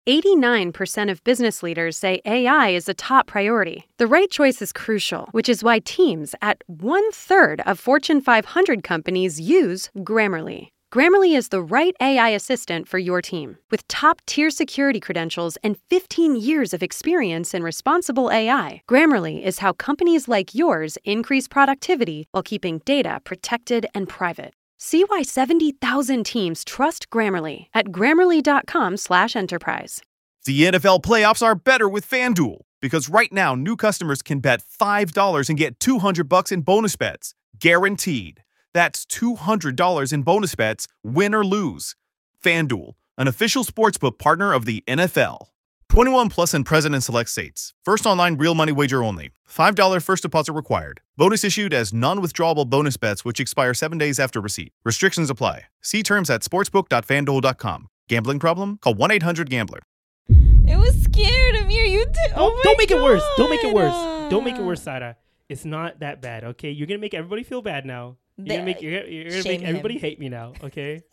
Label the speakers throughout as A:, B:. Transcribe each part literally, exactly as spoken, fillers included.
A: eighty-nine percent of business leaders say A I is a top priority. The right choice is crucial, which is why teams at one-third of Fortune five hundred companies use Grammarly. Grammarly is the right A I assistant for your team. With top-tier security credentials and fifteen years of experience in responsible A I, Grammarly is how companies like yours increase productivity while keeping data protected and private. See why seventy thousand teams trust Grammarly at grammarly.com slash enterprise.
B: The N F L playoffs are better with FanDuel, because right now new customers can bet five dollars and get two hundred bucks in bonus bets, guaranteed. That's two hundred dollars in bonus bets, win or lose. FanDuel, an official sportsbook partner of the N F L. twenty-one plus and present in select states. First online real money wager only. five dollars first deposit required. Bonus issued as non-withdrawable bonus bets which expire seven days after receipt. Restrictions apply. See terms at sportsbook dot fan duel dot com. Gambling problem? Call one eight hundred gambler.
C: It was scared, Amir. You did. Oh,
D: oh don't make
C: God.
D: it worse. Don't make it worse. Don't make it worse, Sada. It's not that bad, okay? You're going to make everybody feel bad now. You're going to make, you're, you're gonna make everybody hate me now, okay?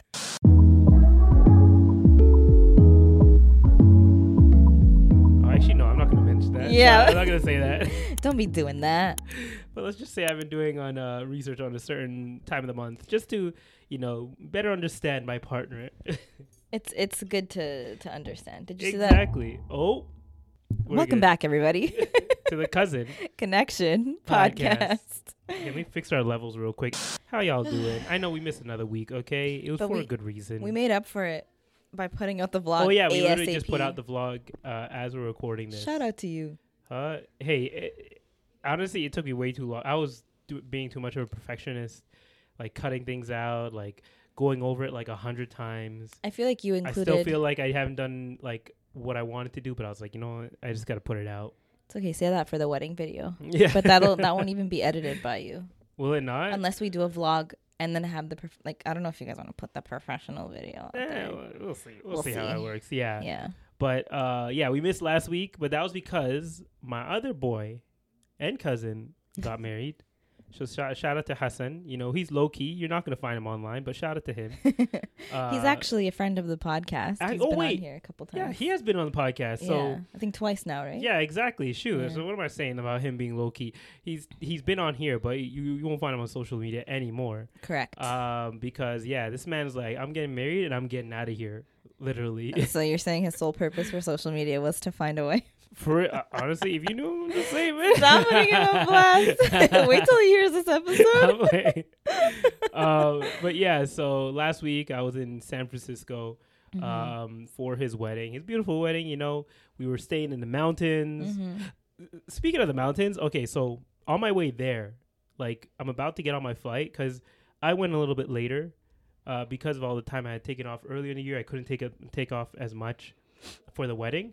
D: Actually, no, I'm not going to mention that.
C: Yeah.
D: I'm not going to say that.
C: Don't be doing that.
D: But let's just say I've been doing on uh, research on a certain time of the month just to, you know, better understand my partner.
C: It's it's good to, to understand. Did you
D: exactly.
C: see that?
D: Oh.
C: Welcome good. back, everybody.
D: To the Cousin
C: Connection podcast. podcast.
D: Let me fix our levels real quick. How y'all doing? I know we missed another week, okay? It was but for we, a good reason.
C: We made up for it by putting out the vlog.
D: Oh, yeah. We
C: A S A P.
D: literally just put out the vlog uh, as we're recording this.
C: Shout out to you.
D: Uh, hey, it, honestly, it took me way too long. I was do- being too much of a perfectionist, like cutting things out, like going over it like a hundred times.
C: I feel like you included...
D: I still feel like I haven't done like what I wanted to do, but I was like, you know what? I just got to put it out.
C: It's okay. Say that for the wedding video.
D: Yeah.
C: But that'll that won't even be edited by you.
D: Will it not?
C: Unless we do a vlog and then have the prof- like I don't know if you guys want to put the professional video out
D: eh,
C: there.
D: We'll see. We'll,
C: we'll
D: see,
C: see
D: how that works. Yeah.
C: Yeah.
D: But uh, yeah, we missed last week, but that was because my other boy and cousin got married. So shout, shout out to Hassan. You know, he's low key. You're not going to find him online, but shout out to him.
C: uh, he's actually a friend of the podcast.
D: I,
C: he's
D: oh,
C: been
D: wait.
C: on here a couple times.
D: Yeah, he has been on the podcast. So
C: yeah, I think twice now, right?
D: Yeah, exactly. Shoot.
C: Yeah.
D: So what am I saying about him being low key? He's he's been on here, but you, you won't find him on social media anymore.
C: Correct.
D: Um, because yeah, this man's like, I'm getting married and I'm getting out of here, literally.
C: So you're saying his sole purpose for social media was to find a wife?
D: For uh, honestly, if you knew, I'm just saying, man.
C: Stop putting him on blast. Wait till he hears this episode.
D: um, but yeah, so last week I was in San Francisco um,
C: mm-hmm.
D: for his wedding, his beautiful wedding. You know, we were staying in the mountains. Mm-hmm. Speaking of the mountains, okay, so on my way there, like I'm about to get on my flight because I went a little bit later uh, because of all the time I had taken off earlier in the year. I couldn't take a, take off as much for the wedding.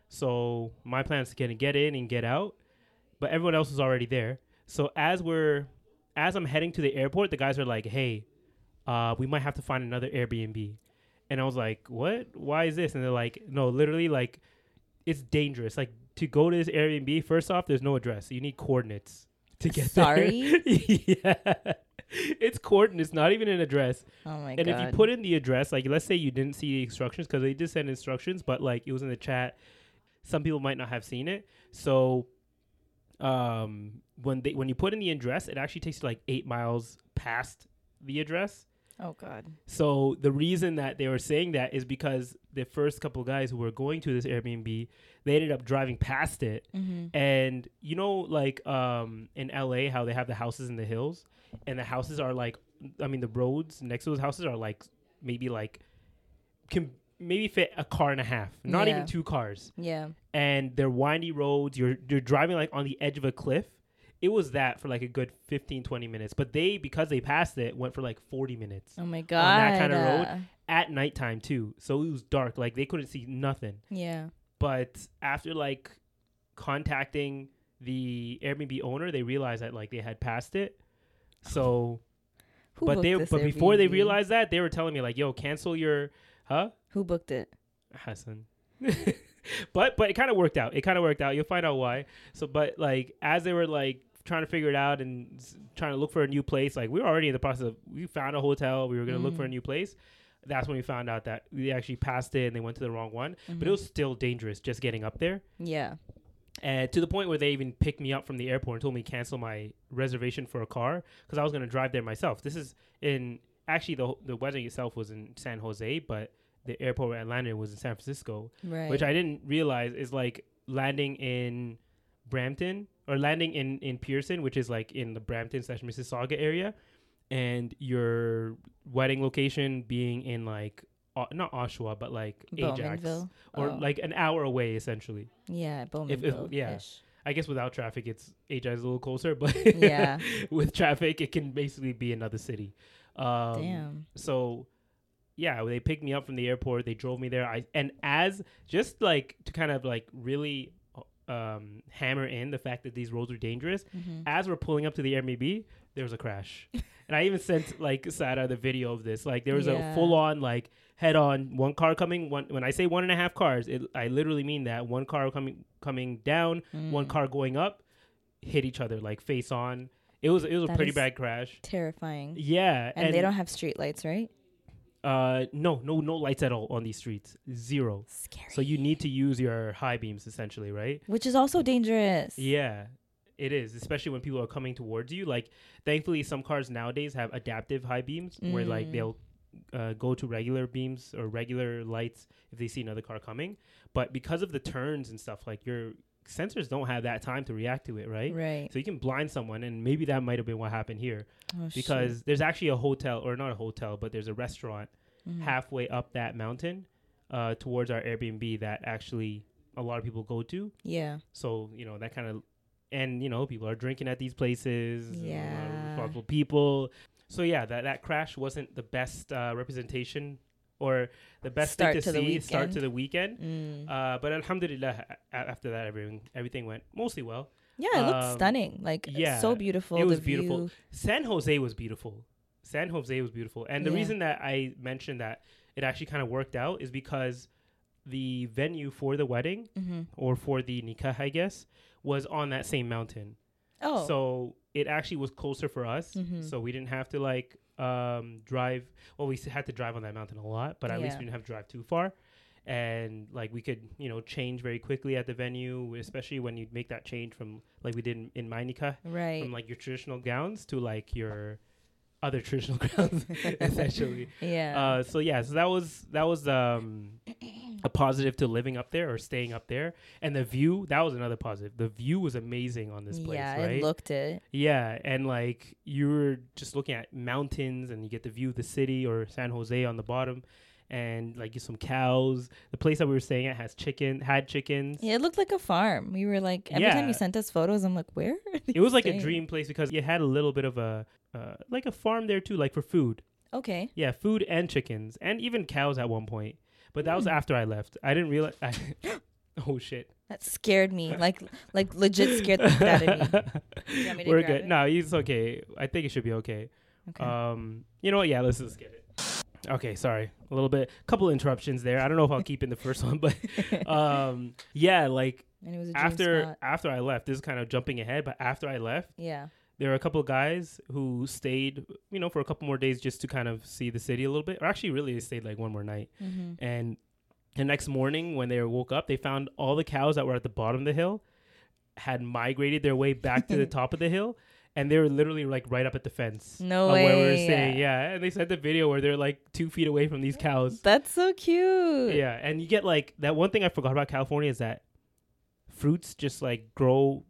D: So my plan is to get, get in and get out, but everyone else is already there. So as we're, as I'm heading to the airport, the guys are like, hey, uh, we might have to find another Airbnb. And I was like, what? Why is this? And they're like, no, literally, like, it's dangerous. Like, to go to this Airbnb, first off, there's no address. So you need coordinates to get
C: Sorry?
D: there. Yeah. It's coordinates, not even an address.
C: Oh, my
D: and
C: God.
D: And if you put in the address, like, let's say you didn't see the instructions, because they did send instructions, but, like, it was in the chat. Some people might not have seen it. So um, when they when you put in the address, it actually takes you like eight miles past the address.
C: Oh, God.
D: So the reason that they were saying that is because the first couple of guys who were going to this Airbnb, they ended up driving past it.
C: Mm-hmm.
D: And, you know, like um, in L A, how they have the houses in the hills, and the houses are like, I mean, the roads next to those houses are like maybe like can maybe fit a car and a half, not
C: yeah.
D: even two cars.
C: Yeah.
D: And they're windy roads. You're you're driving like on the edge of a cliff. It was that for like a good fifteen, twenty minutes. But they, because they passed it, went for like forty minutes.
C: Oh, my God.
D: On that kind of road at nighttime, too. So it was dark. Like, they couldn't see nothing.
C: Yeah.
D: But after, like, contacting the Airbnb owner, they realized that, like, they had passed it. So,
C: Who
D: but they,
C: this
D: but
C: Airbnb?
D: before they realized that, they were telling me, like, yo, cancel your, huh?
C: Who booked it?
D: Hassan. but but it kind of worked out. It kind of worked out. You'll find out why. So, but like as they were like trying to figure it out and s- trying to look for a new place, like we were already in the process of, we found a hotel. We were gonna mm. look for a new place. that's when we found out that we actually passed it and they went to the wrong one.
C: Mm-hmm.
D: But it was still dangerous just getting up there.
C: Yeah.
D: And to the point where they even picked me up from the airport and told me to cancel my reservation for a car because I was going to drive there myself. This is in actually the the wedding itself was in San Jose, but the airport where I landed was in San Francisco,
C: Right.
D: which I didn't realize is like landing in Brampton or landing in, in Pearson, which is like in the Brampton slash Mississauga area, and your wedding location being in like uh, not Oshawa, but like Ajax
C: Bowmanville.
D: or
C: Oh.
D: like an hour away essentially.
C: Yeah,
D: if-
C: Bowmanville.
D: yeah. I guess without traffic, it's Ajax is a little closer, but
C: Yeah.
D: with traffic, it can basically be another city. Um,
C: Damn.
D: So, yeah, they picked me up from the airport. They drove me there. I and as just like to kind of like really um, hammer in the fact that these roads are dangerous.
C: Mm-hmm.
D: As we're pulling up to the Airbnb, there was a crash, and I even sent like Sada the video of this. Like there was
C: Yeah.
D: a full on like head on one car coming. One when I say one and a half cars, it, I literally mean that one car coming coming down,
C: Mm.
D: one car going up, hit each other like face on. It was it was a
C: That
D: pretty
C: is
D: bad crash.
C: Terrifying.
D: Yeah,
C: And, they don't have street lights, right?
D: Uh, no, no, no lights at all on these streets. Zero.
C: Scary.
D: So you need to use your high beams essentially, right?
C: Which is also dangerous.
D: Yeah, it is, especially when people are coming towards you. Like, thankfully, some cars nowadays have adaptive high beams where like
C: Mm.
D: they'll uh, go to regular beams or regular lights if they see another car coming. But because of the turns and stuff, like your sensors don't have that time to react to it, right?
C: Right.
D: So you can blind someone, and maybe that might have been what happened here
C: Oh,
D: because
C: shit.
D: there's actually a hotel, or not a hotel, but there's a restaurant
C: Mhm.
D: halfway up that mountain uh, towards our Airbnb that actually a lot of people go to.
C: Yeah.
D: So, you know, that kind of, and, you know, people are drinking at these places. A lot of
C: Yeah.
D: responsible people. So, yeah, that, that crash wasn't the best uh, representation or the best
C: Start
D: thing
C: to
D: to,
C: the
D: see start to
C: weekend.
D: the weekend.
C: Mm.
D: Uh, but alhamdulillah, a- after that, everything, everything went mostly well.
C: Yeah, it looked
D: um,
C: stunning. Like,
D: yeah,
C: so beautiful.
D: it was
C: the
D: beautiful.
C: view.
D: San Jose was beautiful. San Jose was beautiful. And the
C: Yeah.
D: reason that I mentioned that it actually kind of worked out is because the venue for the wedding
C: Mm-hmm.
D: or for the nikah, I guess, was on that same mountain.
C: Oh.
D: So it actually was closer for us.
C: Mhm.
D: So we didn't have to like um, drive. Well, we s- had to drive on that mountain a lot, but at least
C: Yeah.
D: we didn't have to drive too far. And like we could, you know, change very quickly at the venue, especially when you make that change from like we did in, in my nikah,
C: right.
D: from like your traditional gowns to like your other traditional gowns, essentially.
C: Yeah.
D: Uh, so yeah, so that was that was um, a positive to living up there or staying up there, and the view, that was another positive. The view was amazing on this place,
C: yeah,
D: right?
C: it looked it.
D: Yeah, and like you were just looking at mountains, and you get the view of the city or San Jose on the bottom, and like some cows. The place that we were staying at has chicken, had chickens.
C: Yeah, it looked like a farm. We were like, every time
D: Yeah.
C: you sent us photos, I'm like, where? are
D: It was
C: these
D: like a
C: staying?
D: dream place because you had a little bit of a uh, like a farm there too, like for food.
C: Okay.
D: Yeah, food and chickens and even cows at one point. But that was
C: Mm.
D: after I left. I didn't realize. I, oh shit!
C: That scared me. Like, like legit scared the shit out of me. You want me to
D: We're
C: grab
D: good.
C: it?
D: No, it's okay. I think it should be okay.
C: Okay.
D: Um, you know what? Yeah, let's just get it. Okay, sorry, a little bit, couple interruptions there. I don't know if I'll keep in the first one, but um, yeah, like
C: and it was a dream
D: after
C: spot.
D: after I left, this is kind of jumping ahead, but after I left,
C: Yeah.
D: there were a couple of guys who stayed, you know, for a couple more days just to kind of see the city a little bit. Or actually, really, they stayed like one more night.
C: Mm-hmm.
D: And the next morning, when they woke up, they found all the cows that were at the bottom of the hill had migrated their way back to the top of the hill. And they were literally like right up at the fence.
C: No
D: of Where we were
C: way.
D: staying. Yeah. And they sent the video where they're like two feet away from these cows.
C: That's so cute.
D: Yeah. And you get like that one thing I forgot about California is that fruits just like grow.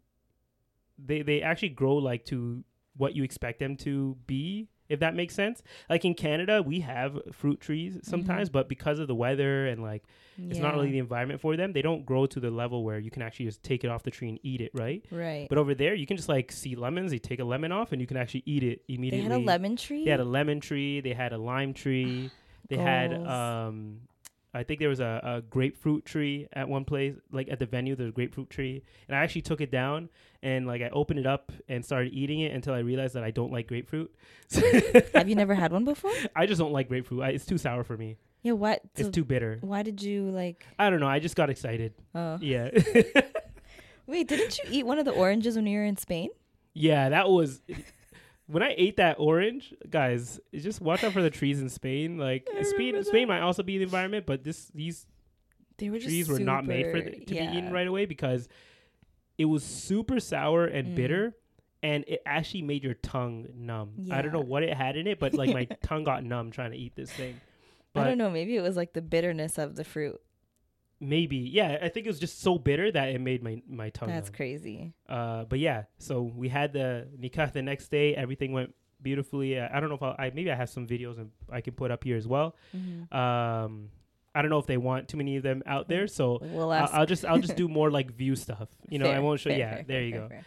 D: They, they actually grow like to what you expect them to be, if that makes sense. Like in Canada, we have fruit trees sometimes,
C: Mhm.
D: but because of the weather and like it's not really the environment for them, they don't grow to the level where you can actually just take it off the tree and eat it, right?
C: Right.
D: But over there, you can just like see lemons. You take a lemon off and you can actually eat it
C: They
D: immediately.
C: had a lemon tree?
D: They had a lemon tree. They had a lime tree. They had,
C: Goals.
D: um, I think there was a, a grapefruit tree at one place, like at the venue, there's a grapefruit tree. And I actually took it down and like I opened it up and started eating it until I realized that I don't like grapefruit.
C: Have you never had one before?
D: I just don't like grapefruit. I, it's too sour for me.
C: Yeah, what?
D: It's
C: So
D: too bitter.
C: why did you like...
D: I don't know. I just got excited.
C: Oh.
D: Yeah.
C: Wait, didn't you eat one of the oranges when you were in Spain?
D: Yeah, that was when I ate that orange, guys, just watch out for the trees in Spain. Like
C: I
D: Spain,
C: remember
D: Spain
C: that.
D: might also be the environment, but this these
C: They were just
D: trees were not made for
C: super-
D: th- to
C: yeah.
D: be eaten right away because it was super sour and
C: Mm.
D: bitter, and it actually made your tongue numb. I don't know
C: Yeah.
D: what it had in it, but like my tongue got numb trying to eat this thing.
C: I
D: But
C: don't know. Maybe it was like the bitterness of the fruit.
D: maybe, yeah, I think it was just so bitter that it made my my tongue.
C: That's
D: numb.
C: crazy.
D: Uh, but yeah, so we had the nikah the next day. Everything went beautifully. Uh, I don't know if I'll, I maybe I have some videos and I can put up here as well.
C: Mm-hmm.
D: Um, I don't know if they want too many of them out there, so
C: We'll
D: I'll,
C: ask.
D: I'll just I'll just do more like view stuff. You know, I
C: Fair,
D: won't show.
C: fair,
D: Yeah,
C: fair,
D: there
C: fair,
D: you
C: fair,
D: go.
C: fair.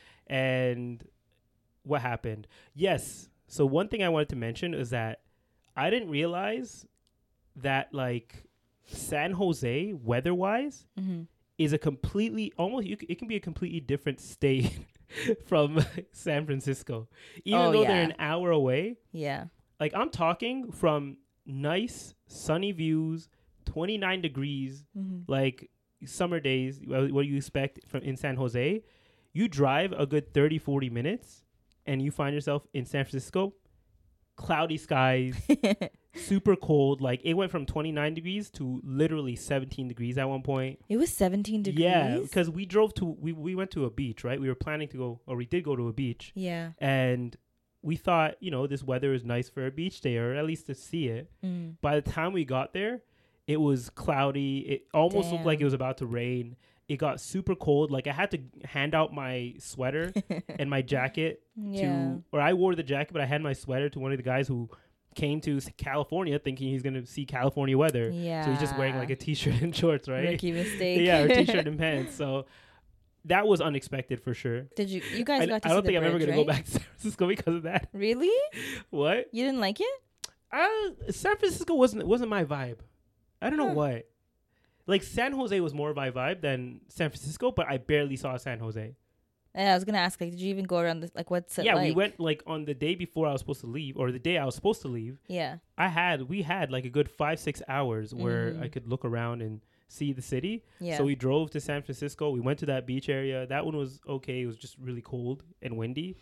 D: And what happened? Yes. So one thing I wanted to mention is that I didn't realize that like San Jose weather-wise
C: Mm-hmm.
D: is a completely almost you c- it can be a completely different state from San Francisco. Even
C: Oh,
D: though they're
C: yeah.
D: an hour away,
C: Yeah.
D: like I'm talking from nice sunny views, twenty-nine degrees,
C: Mm-hmm.
D: like summer days, wha- what do you expect from in San Jose? You drive a good thirty, forty minutes and you find yourself in San Francisco, cloudy skies, super cold. Like it went from twenty-nine degrees to literally seventeen degrees at one point.
C: It was seventeen degrees.
D: Yeah, because we drove to we we went to a beach, right? We were planning to go, or we did go to a beach,
C: Yeah.
D: and we thought, you know, this weather is nice for a beach day, or at least to see it.
C: Mm.
D: By the time we got there, it was cloudy. It almost looked like it
C: Damn.
D: was about to rain. It got super cold. Like I had to hand out my sweater and my jacket
C: Yeah.
D: to, or I wore the jacket, but I had my sweater to one of the guys who came to s- California thinking he's gonna see California weather.
C: Yeah.
D: So he's just wearing like a t-shirt and shorts, right?
C: Rookie mistake.
D: Yeah, or t-shirt and pants. So that was unexpected for sure.
C: Did you? You guys
D: I,
C: got to
D: I
C: see
D: don't
C: the
D: think I'm ever
C: bridge,
D: gonna go
C: right?
D: back to San Francisco because of that.
C: Really?
D: What?
C: You didn't like it?
D: Uh, San Francisco wasn't wasn't my vibe. I don't know
C: Huh.
D: what. Like San Jose was more my vibe than San Francisco, but I barely saw San Jose.
C: Yeah, I was gonna ask. Like, did you even go around? The, like, what's it
D: yeah,
C: like?
D: we went like on the day before I was supposed to leave, or the day I was supposed to leave.
C: Yeah.
D: I had we had like a good five six hours where
C: Mm.
D: I could look around and see the city.
C: Yeah.
D: So we drove to San Francisco. We went to that beach area. That one was okay. It was just really cold and windy,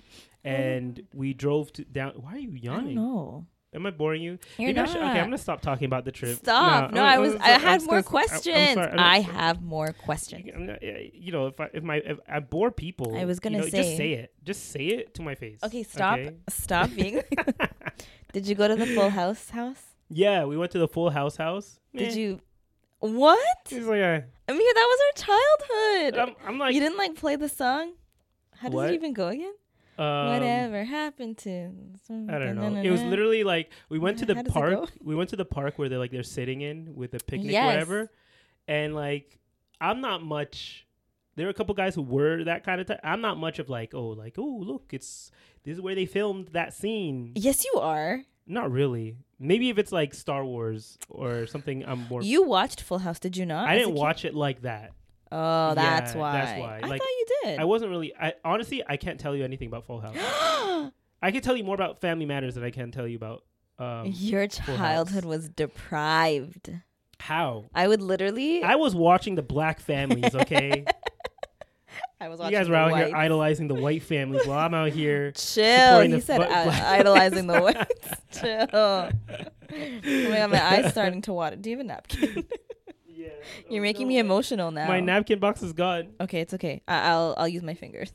D: and we drove to down. Why are you
C: I don't
D: yawning?
C: know.
D: Am I boring you?
C: You're
D: Maybe I
C: not.
D: should, okay, I'm gonna stop talking about the trip.
C: Stop. No,
D: I'm-
C: I
D: I'm
C: was.
D: just-
C: I
D: I'm
C: had
D: just
C: more
D: gonna- I'm- I'm
C: questions.
D: sorry, I'm
C: I
D: sorry.
C: have more questions.
D: I'm not, uh, you know, if I if my if I bore people,
C: I was gonna
D: you know,
C: say-
D: just say it. Just say it to my face.
C: Okay, stop.
D: okay?
C: Stop being. Did you go to the Full House house?
D: Yeah, we went to the Full House house.
C: Did
D: Eh,
C: you? What?
D: It's like a,
C: I mean, that was our childhood.
D: I'm, I'm like,
C: you didn't like play the song. How does
D: What?
C: it even go again?
D: um,
C: Whatever happened to?
D: I don't know. It was literally like we went to
C: How
D: the
C: does it go?
D: park. We went to the park where they're like they're sitting in with a picnic,
C: Yes.
D: or whatever. And like, I'm not much. There are a couple guys who were that kind of type. I'm not much of like, oh, like, oh, look, it's this is where they filmed that scene.
C: Yes, you are.
D: Not really. Maybe if it's like Star Wars or something, I'm more.
C: You watched Full House, did you not?
D: I
C: as a
D: didn't
C: kid?
D: watch it like that.
C: Oh, that's
D: Yeah,
C: why.
D: that's why.
C: I
D: Like,
C: thought you did.
D: I wasn't really. I honestly, I can't tell you anything about Full House. I can tell you more about Family Matters than I can tell you about. Um,
C: Your
D: Full
C: childhood
D: House.
C: was deprived.
D: How?
C: I would literally.
D: I was watching the black families, okay?
C: I was
D: You
C: watching
D: guys were
C: the
D: out
C: whites.
D: here idolizing the white families while I'm out here.
C: Chill.
D: supporting
C: He
D: the
C: said
D: bu-
C: I-
D: black-
C: idolizing the whites. Chill. Oh my god, my eyes starting to water. Do you have a napkin?
D: Yeah.
C: You're making me emotional now.
D: My napkin box is gone.
C: Okay, it's okay. I- I'll I'll use my fingers.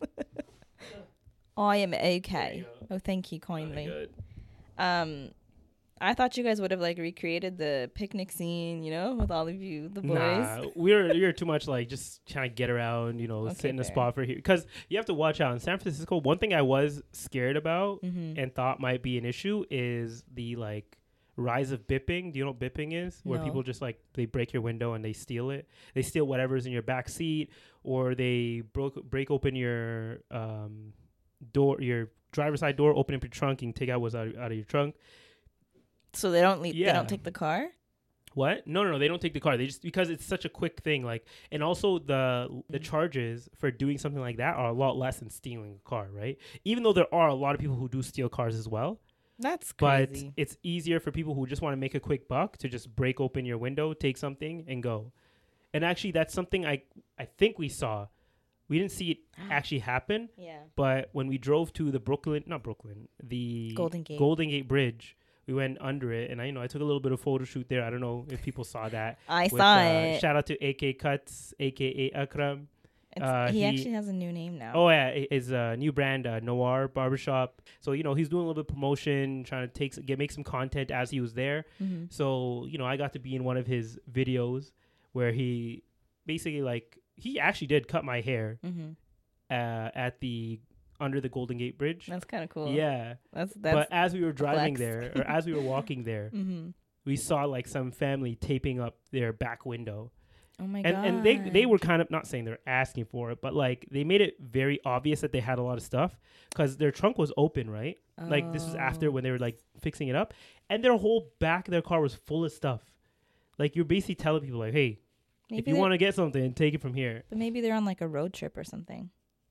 C: I am
D: There
C: okay.
D: you go.
C: Oh, thank you
D: Oh my
C: kindly.
D: God.
C: Um, I thought you guys would have like recreated the picnic scene, you know, with all of you, the boys.
D: Nah, we're you're too much like just trying to get around, you know,
C: Okay,
D: sit in a
C: fair.
D: spot for here. Because you have to watch out in San Francisco. One thing I was scared about
C: Mm-hmm.
D: and thought might be an issue is the like rise of bipping. Do you know what bipping is? Where
C: No.
D: people just like they break your window and they steal it. They steal whatever's in your back seat, or they broke break open your um door, your driver's side door, open up your trunk and take out what's out, out of your trunk.
C: So they don't leave, they
D: Yeah.
C: don't take the car.
D: What? No, no, no. They don't take the car. They just because it's such a quick thing. Like, and also the the
C: Mhm.
D: charges for doing something like that are a lot less than stealing a car, right? Even though there are a lot of people who do steal cars as well,
C: That's
D: but
C: crazy.
D: it's easier for people who just want to make a quick buck to just break open your window, take something, and go. And actually, that's something I I think we saw we didn't see it actually happen.
C: Yeah.
D: But when we drove to the Brooklyn, not Brooklyn, the
C: Golden Gate.
D: Golden Gate Bridge, we went under it, and I you know I took a little bit of photo shoot there. I don't know if people saw that.
C: I
D: with,
C: saw
D: uh,
C: it.
D: Shout out to A K Cuts, aka Akram.
C: It's,
D: Uh,
C: he,
D: he-
C: actually has a new name now.
D: Oh yeah, i- his uh, new brand, uh, Noir Barbershop. So you know he's doing a little bit of promotion, trying to take s- get make some content as he was there.
C: Mm-hmm.
D: So you know I got to be in one of his videos where he basically like he actually did cut my hair
C: Mm-hmm.
D: uh, at the under the Golden Gate Bridge.
C: That's kind of cool.
D: Yeah,
C: That's that's.
D: but as we were driving
C: flex.
D: there, or as we were walking there,
C: mm-hmm.
D: we saw like some family taping up their back window.
C: Oh my
D: and
C: god.
D: and they they were kind of not saying they're asking for it, but like they made it very obvious that they had a lot of stuff because their trunk was open, right? Like this was after
C: Oh.
D: when they were like fixing it up, and their whole back of their car was full of stuff. Like you're basically telling people like, hey,
C: Maybe
D: if you
C: they-
D: want to get something, take it from here.
C: But maybe they're on like a road trip or something.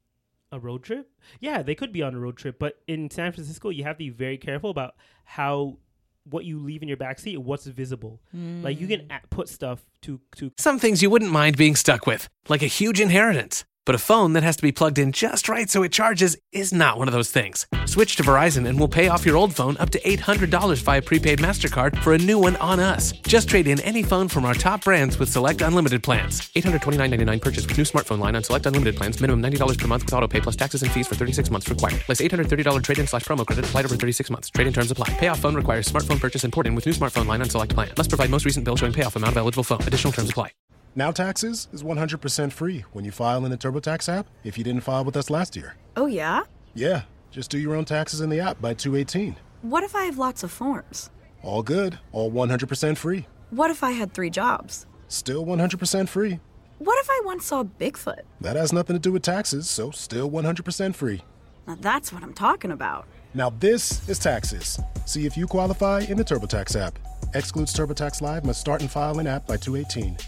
D: A road trip? Yeah, they could be on a road trip, but in San Francisco, you have to be very careful about how what you leave in your backseat and what's visible. Like you can
C: Mm.
D: a- put stuff to to
E: Some things you wouldn't mind being stuck with, like a huge inheritance. But a phone that has to be plugged in just right so it charges is not one of those things. Switch to Verizon and we'll pay off your old phone up to eight hundred dollars via prepaid MasterCard for a new one on us. Just trade in any phone from our top brands with select unlimited plans. eight hundred twenty-nine ninety-nine purchase with new smartphone line on select unlimited plans. Minimum ninety dollars per month with auto pay plus taxes and fees for thirty-six months required. Less eight hundred thirty dollars trade-in slash promo credit applied over thirty-six months. Trade-in terms apply. Payoff phone requires smartphone purchase and port in with new smartphone line on select plan. Must provide most recent bill showing payoff amount of eligible phone. Additional terms apply.
F: Now Taxes is one hundred percent free when you file in the TurboTax app if you didn't file with us last year.
G: Oh, yeah?
F: Yeah, just do your own taxes in the app by two eighteen.
G: What if I have lots of forms?
F: All good, all one hundred percent free.
G: What if I had three jobs?
F: Still one hundred percent free.
G: What if I once saw Bigfoot?
F: That has nothing to do with taxes, so still one hundred percent free.
G: Now that's what I'm talking about.
F: Now this is taxes. See if you qualify in the TurboTax app. Excludes TurboTax Live, must start and file in app by two eighteen.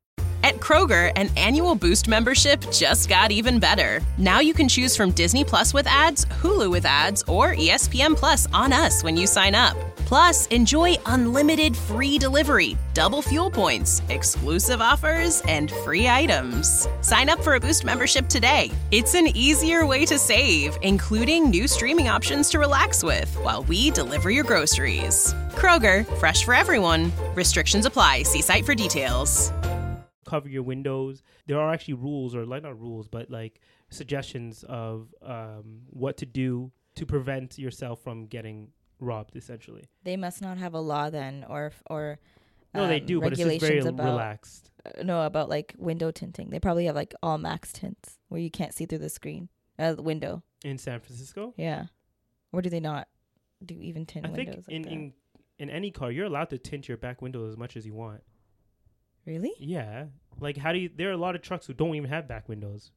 H: At Kroger, an annual Boost membership just got even better. Now you can choose from Disney Plus with ads, Hulu with ads, or E S P N Plus on us when you sign up. Plus, enjoy unlimited free delivery, double fuel points, exclusive offers, and free items. Sign up for a Boost membership today. It's an easier way to save, including new streaming options to relax with while we deliver your groceries. Kroger, fresh for everyone. Restrictions apply. See site for details.
D: cover your windows. There are actually rules, or like not rules, but like suggestions of um, what to do to prevent yourself from getting robbed, essentially.
C: They must not have a law then, or or
D: No, they
C: um,
D: do, but it's just very
C: regulations about,
D: relaxed.
C: uh, no, about like window tinting. They probably have like all max tints where you can't see through the screen, uh, the window.
D: In San Francisco?
C: Yeah, or do they not do even tint
D: I think
C: windows? like
D: in,
C: that?
D: in in any car, you're allowed to tint your back window as much as you want.
C: Really?
D: Yeah. Like, how do you... There are a lot of trucks who don't even have back windows.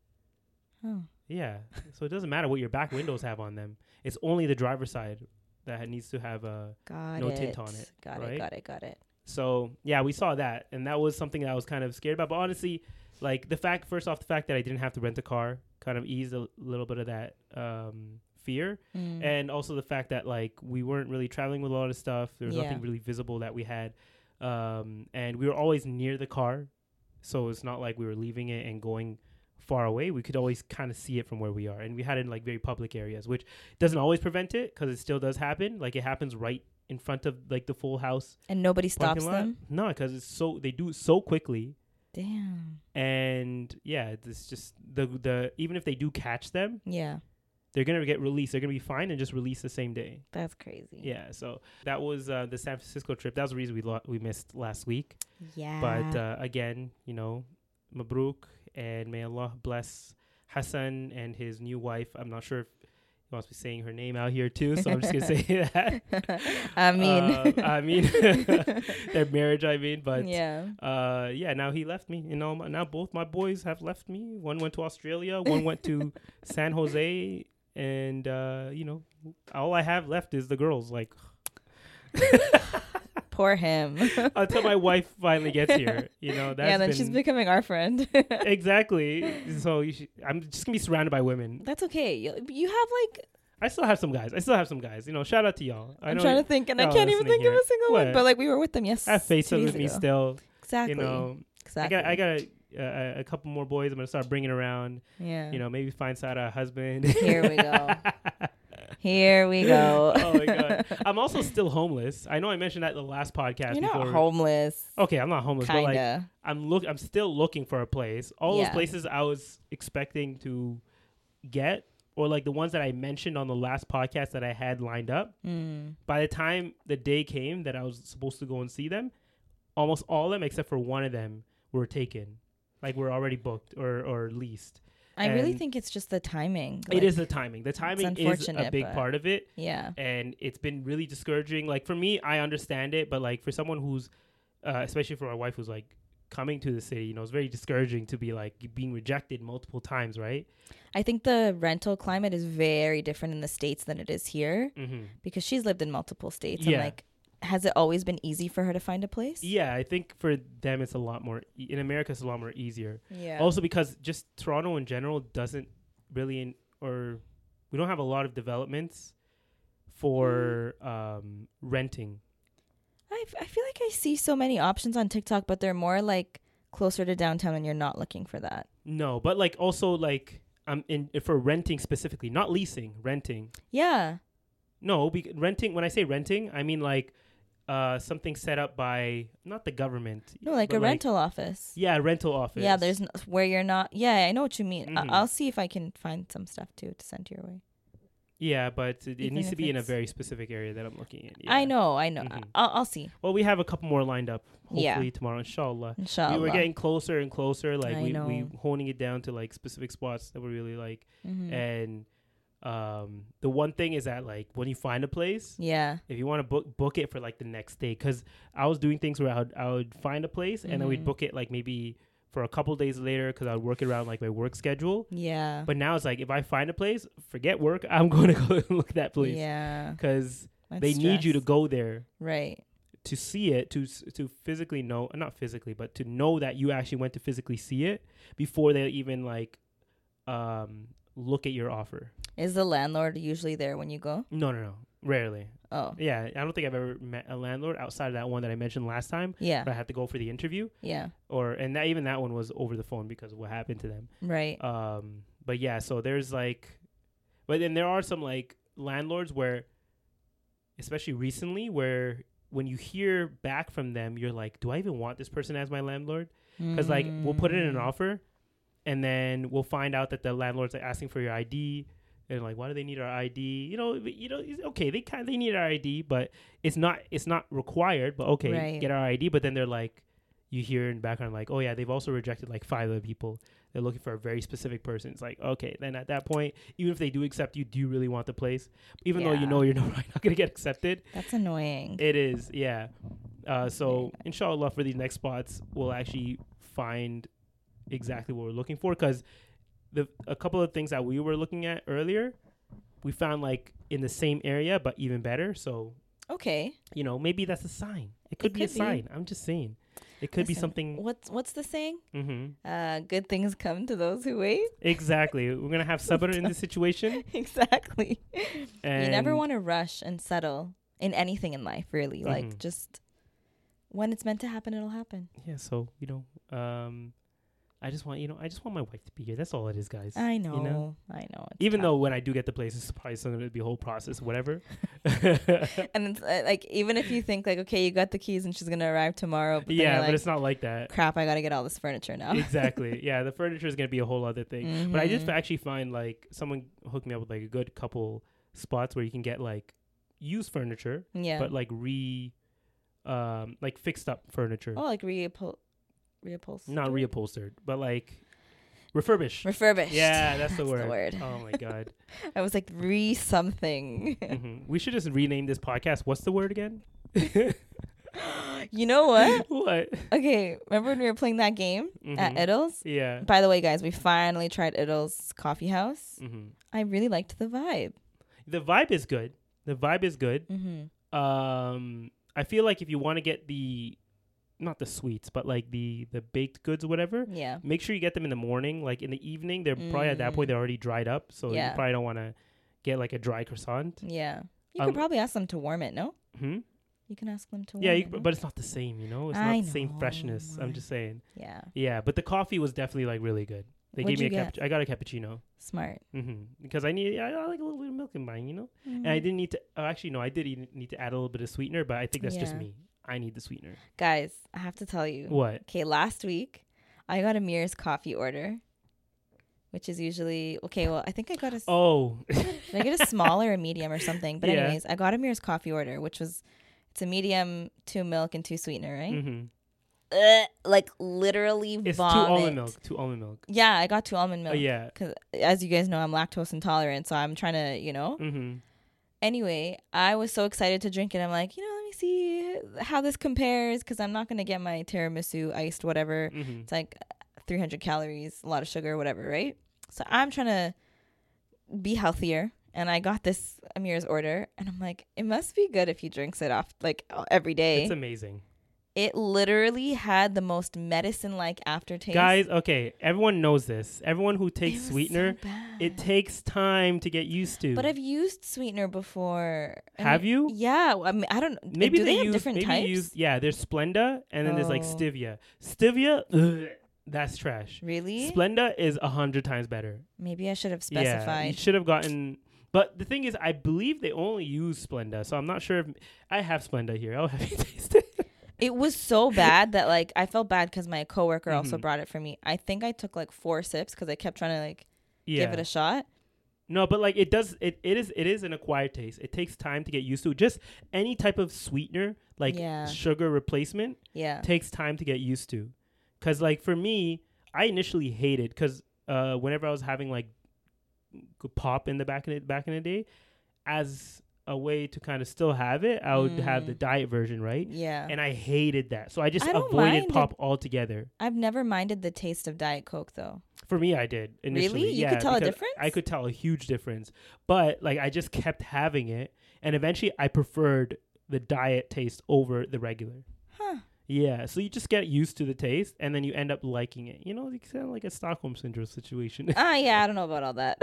C: Oh,
D: Yeah. So it doesn't matter what your back windows have on them. It's only the driver's side that needs to have a...
C: got
D: No
C: it.
D: tint on it,
C: Got
D: right?
C: it. Got it. Got it.
D: So, yeah, we saw that. And that was something that I was kind of scared about. But honestly, like, the fact... First off, the fact that I didn't have to rent a car kind of eased a little bit of that um, fear.
C: Mm.
D: And also the fact that, like, we weren't really traveling with a lot of stuff. There was
C: Yeah.
D: nothing really visible that we had. Um, and we were always near the car. So it's not like we were leaving it and going far away. We could always kind of see it from where we are. And we had it in, like, very public areas, which doesn't always prevent it because it still does happen. Like, it happens right in front of, like, the full house
C: And nobody
D: parking
C: stops
D: lot.
C: them.
D: No, because it's so... They do it so quickly.
C: Damn.
D: And, yeah, it's just... the the Even if they do catch them,
C: Yeah,
D: they're going to get released. They're going to be fined and just released the same day.
C: that's crazy.
D: Yeah, so that was uh, the San Francisco trip. That was the reason we lo- we missed last week.
C: Yeah.
D: But uh, again, you know, Mabruk, and may Allah bless Hassan and his new wife. I'm not sure if he wants to be saying her name out here too, so I'm just gonna say that.
C: I mean,
D: uh, I mean, their marriage. I mean, but
C: yeah.
D: uh, yeah. Now he left me. You know, now both my boys have left me. One went to Australia. One went to San Jose. And, uh, you know, all I have left is the girls. Like,
C: Poor him.
D: until my wife finally gets here, you know. That's
C: yeah, then
D: been,
C: she's becoming our friend.
D: exactly. So you should, I'm just gonna be surrounded by women.
C: That's okay. You, you have like
D: I still have some guys. I still have some guys. You know, shout out to y'all. I
C: I'm
D: know
C: trying
D: y-
C: to think, and I
D: y'all
C: can't even
D: listening
C: think of
D: here.
C: a single
D: What?
C: one. But like we were with them, yes.
D: I have
C: two
D: FaceTime
C: days
D: with me
C: ago.
D: still.
C: Exactly.
D: You know,
C: exactly.
D: I got I got uh, a couple more boys. I'm gonna start bringing around.
C: Yeah.
D: You know, maybe find Sarah a husband.
C: Here we go. Here we go.
D: Oh my god. I'm also still homeless. I know I mentioned that in the last podcast.
C: You're
D: before.
C: not homeless.
D: Okay, I'm not homeless,
C: Kinda.
D: but like I'm look. I'm still looking for a place. All
C: Yeah.
D: those places I was expecting to get, or like the ones that I mentioned on the last podcast that I had lined up.
C: Mm.
D: By the time the day came that I was supposed to go and see them, almost all of them except for one of them were taken. Like we're already booked or or leased.
C: I really
D: And
C: think it's just the timing.
D: it
C: like,
D: is the timing. The timing is a
C: unfortunate,
D: big
C: but-
D: part of it.
C: Yeah.
D: And it's been really discouraging. Like for me, I understand it, but like for someone who's, uh, especially for my wife who's like coming to the city, you know, it's very discouraging to be like being rejected multiple times, right?
C: I think the rental climate is very different in the States than it is here
D: Mm-hmm.
C: because she's lived in multiple states.
D: Yeah.
C: And like, has it always been easy for her to find a place?
D: Yeah, I think for them it's a lot more. E- in America, it's a lot more easier.
C: Yeah.
D: Also because just Toronto in general doesn't really, in, or we don't have a lot of developments for um, renting.
C: I, f- I feel like I see so many options on TikTok, but they're more like closer to downtown and you're not looking for that.
D: No, but like also like I'm in for renting specifically, not leasing, renting.
C: Yeah.
D: No, be- renting. When I say renting, I mean like uh, something set up by not the government.
C: No, like
D: but
C: a rental office.
D: Yeah, rental office.
C: Yeah, there's n- where you're not. Yeah, I know what you mean.
D: Mhm.
C: I- I'll see if I can find some stuff too to send your way.
D: Yeah, but it, it
C: Even
D: needs to
C: if
D: be in a
C: it's-
D: very specific area that I'm looking at.
C: I
D: yeah.
C: know, I know.
D: Mhm.
C: I'll, I'll see.
D: Well, we have a couple more lined up.
C: Yeah.
D: Hopefully tomorrow, inshallah.
C: Inshallah.
D: We were getting closer and closer. Like
C: I
D: we we
C: know.
D: honing it down to like specific spots that we really like.
C: Mhm.
D: And um, the one thing is that like when you find a place,
C: Yeah.
D: if you want to book book it for like the next day, because I was doing things where I would, I would find a place and then we'd
C: Mhm.
D: book it like maybe for a couple days later because I would work it around like my work schedule.
C: Yeah.
D: But now it's like if I find a place, forget work, I'm going to go and look at that place
C: Yeah.
D: because
C: That's
D: they need you to
C: stress.
D: go there
C: Right.
D: to see it, to s- to physically know, not physically, but to know that you actually went to physically see it before they even like um look at your offer.
C: Is the landlord usually there when you go?
D: No, no, no, rarely.
C: Oh.
D: Yeah, I don't think I've ever met a landlord outside of that one that I mentioned last time.
C: Yeah.
D: But I had to go for the interview,
C: Yeah.
D: or and that even that one was over the phone because of what happened to them.
C: Right.
D: Um, but yeah, so there's like, but then there are some like landlords where, especially recently, where when you hear back from them, you're like, do I even want this person as my landlord? Because like we'll put it in an
C: Mm.
D: offer, and then we'll find out that the landlord's like asking for your I D, and like, why do they need our I D? You know, you know, it's okay, they kind they need our I D, but it's not it's not required. But okay,
C: Right.
D: get our I D. But then they're like, you hear in the background like, oh yeah, they've also rejected like five other people. They're looking for a very specific person. It's like, okay, then at that point, even if they do accept you, do you really want the place? Even though you
C: Yeah.
D: know you're not, not going to get accepted.
C: That's annoying.
D: It is, yeah. Uh, so inshallah, for these next spots, we'll actually find exactly what we're looking for. Because the a couple of things that we were looking at earlier, we found like in the same area, but even better. So,
C: Okay.
D: you know, maybe that's a sign. It could be a
C: could be.
D: sign. I'm just saying. It could be
C: Listen,
D: something.
C: What's what's the saying?
D: Mm-hmm.
C: Uh, good things come to those who wait.
D: Exactly. We're gonna have sabr in this situation.
C: Exactly.
D: And
C: You never want to rush and settle in anything in life, really. Like
D: Mhm.
C: just when it's meant to happen, it'll happen.
D: Yeah. So you know, um, I just want you know, I just want my wife to be here. That's all it is, guys.
C: I know.
D: You know?
C: I know. It's
D: Even
C: tough.
D: though when I do get the place, it's probably still gonna be a whole process, whatever.
C: and it's uh, like even if you think like okay, you got the keys and she's gonna arrive tomorrow. But then
D: yeah,
C: you're
D: but
C: like,
D: it's not like that.
C: crap. I gotta get all this furniture now.
D: Exactly. Yeah, the furniture is gonna be a whole other thing. But I did
C: Mhm.
D: f- actually find like someone hooked me up with like a good couple spots where you can get like used furniture,
C: Yeah.
D: but like re, um, like fixed up furniture,
C: oh, like reupol, reupholstered.
D: not reupholstered, but like refurbished.
C: Refurbished.
D: Yeah, that's the
C: That's
D: word.
C: the word.
D: Oh my god.
C: I was like re something.
D: hmm We should just rename this podcast. What's the word again?
C: You know what?
D: What?
C: Okay, remember when we were playing that game at
D: Mhm.
C: Iddles?
D: Yeah.
C: By the way, guys, we finally tried Iddles Coffee House.
D: hmm
C: I really liked the vibe.
D: The vibe is good. The vibe is good.
C: Mm-hmm.
D: Um, I feel like if you want to get the, not the sweets, but like the the baked goods or whatever,
C: Yeah.
D: make sure you get them in the morning. Like in the evening, they're probably at that
C: Mm.
D: point they're already dried up, so
C: Yeah.
D: you probably don't want to get like a dry croissant.
C: Yeah. You
D: Um,
C: could probably ask them to warm it, no?
D: Hmm?
C: You can ask them to.
D: Yeah,
C: warm
D: you,
C: it, no?
D: but it's not the same, you know. It's
C: I
D: not the same
C: know.
D: freshness. I'm just saying.
C: Yeah.
D: Yeah, but the coffee was definitely like really good. They
C: What'd
D: gave me
C: you
D: a
C: get?
D: cappuccino. I got a cappuccino.
C: Smart.
D: Mm-hmm. Because I need, I, I like a little bit of milk in mine, you know. And I didn't need to. Oh, actually, no, I did e- need to add a little bit of sweetener, but I think that's just
C: Yeah.
D: me. I need the sweetener.
C: Guys, I have to tell you.
D: What?
C: Okay, last week I got a Mirror's coffee order, which is usually okay. Well, I think I got a. s-
D: Oh.
C: Did I get a small or a medium or something? But
D: Yeah.
C: anyways, I got a Mirror's coffee order, which was it's a medium, two milk and two sweetener, right?
D: Mm-hmm.
C: Ugh, like literally
D: It's
C: vomit.
D: two almond milk. Two almond milk.
C: Yeah, I got two almond
D: Oh
C: milk.
D: yeah.
C: Because as you guys know, I'm lactose intolerant, so I'm trying to, you know.
D: Mm-hmm.
C: Anyway, I was so excited to drink it. I'm like, you know, let me see how this compares because I'm not gonna get my tiramisu iced whatever.
D: Mm-hmm.
C: It's like three hundred calories, a lot of sugar, whatever, right? So I'm trying to be healthier, and I got this Amir's order, and I'm like, it must be good if he drinks it off like every day.
D: It's amazing.
C: It literally had the most medicine-like aftertaste.
D: Guys, okay, everyone knows this. Everyone who
C: It
D: takes
C: was
D: sweetener,
C: so bad.
D: it takes time to get used to.
C: But I've used sweetener before. I
D: Have
C: mean,
D: you?
C: Yeah. I mean, I don't.
D: maybe
C: do
D: they,
C: they, have
D: use
C: different
D: maybe
C: types?
D: use yeah. There's Splenda and then there's like
C: Oh.
D: stevia. Stevia, ugh, that's trash.
C: Really?
D: Splenda is a hundred times better.
C: Maybe I should have
D: Yeah, you
C: specified.
D: should have gotten. But the thing is, I believe they only use Splenda, so I'm not sure if I have Splenda here. I'll have you taste it.
C: It was so bad that like I felt bad because my coworker also
D: Mhm.
C: brought it for me. I think I took like four sips because I kept trying to like
D: Yeah.
C: give it a shot.
D: No, but like it does. It, it is it is an acquired taste. It takes time to get used to. Just any type of sweetener, like
C: Yeah.
D: sugar replacement,
C: Yeah.
D: takes time to get used to. Cause like for me, I initially hated because uh, whenever I was having like g- pop in the back in the back in the day, as a way to kind of still have it, I would have the
C: Mm.
D: diet version, right?
C: Yeah.
D: And I hated that, so I just
C: I don't
D: avoided
C: mind
D: pop altogether.
C: I've never minded the taste of Diet Coke though.
D: For me, I did initially.
C: Really? You
D: yeah,
C: could tell a
D: because
C: difference?
D: I could tell a huge difference, but like I just kept having it, and eventually I preferred the diet taste over the regular.
C: Huh.
D: Yeah, so you just get used to the taste, and then you end up liking it. You know, it's kind of like a Stockholm syndrome situation.
C: Ah, yeah. I don't know about all that.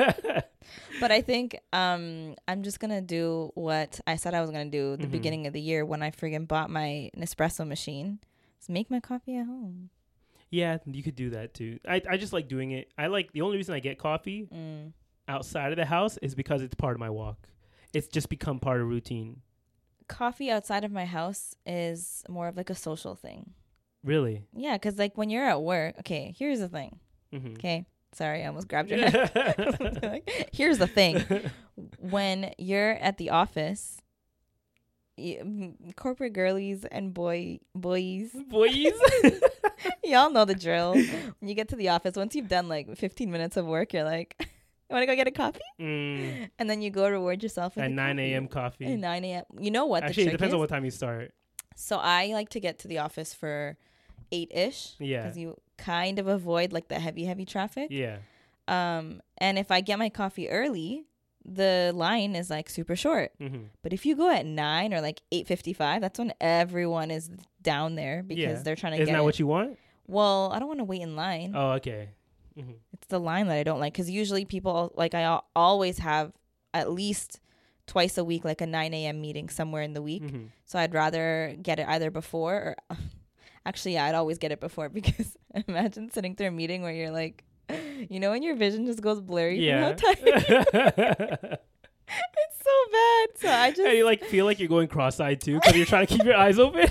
C: But I think um, I'm just gonna do what I said I was gonna do at the
D: Mhm.
C: beginning of the year when I friggin' bought my Nespresso machine. Is make my coffee at home.
D: Yeah, you could do that too. I I just like doing it. I like the only reason I get coffee
C: Mm.
D: outside of the house is because it's part of my walk. It's just become part of routine.
C: Coffee outside of my house is more of like a social thing.
D: Really.
C: Yeah, because like when you're at work, okay, here's the thing.
D: Mm-hmm.
C: Okay, sorry, I almost grabbed your neck. Like, here's the thing. When you're at the office, y- mm, corporate girlies and boy boys,
D: Boys.
C: y'all know the drill. When you get to the office, once you've done like fifteen minutes of work, you're like, "You want to go get a coffee?"
D: mm,
C: And then you go reward yourself with
D: at
C: a
D: nine
C: coffee.
D: a.m. coffee.
C: At nine a.m. You know what?
D: Actually,
C: the
D: it
C: trick
D: depends
C: is?
D: on what time you start.
C: So I like to get to the office for eight ish.
D: Yeah.
C: Because you kind of avoid like the heavy, heavy traffic.
D: Yeah.
C: Um, and if I get my coffee early, the line is like super short.
D: Mm-hmm.
C: But if you go at nine or like eight fifty five, that's when everyone is down there because
D: Yeah.
C: they're trying to
D: Isn't
C: get
D: that
C: it.
D: what you want?
C: Well, I don't want to wait in line.
D: Oh, okay. Mm-hmm.
C: It's the line that I don't like because usually people like I al- always have at least twice a week like a nine a.m. meeting somewhere in the week.
D: Mm-hmm.
C: So I'd rather get it either before or actually, yeah, I'd always get it before because imagine sitting through a meeting where you're like, you know, when your vision just goes blurry
D: Yeah.
C: from how tired. It's so bad. So I just
D: And you like feel like you're going cross-eyed too because you're trying to keep your eyes open.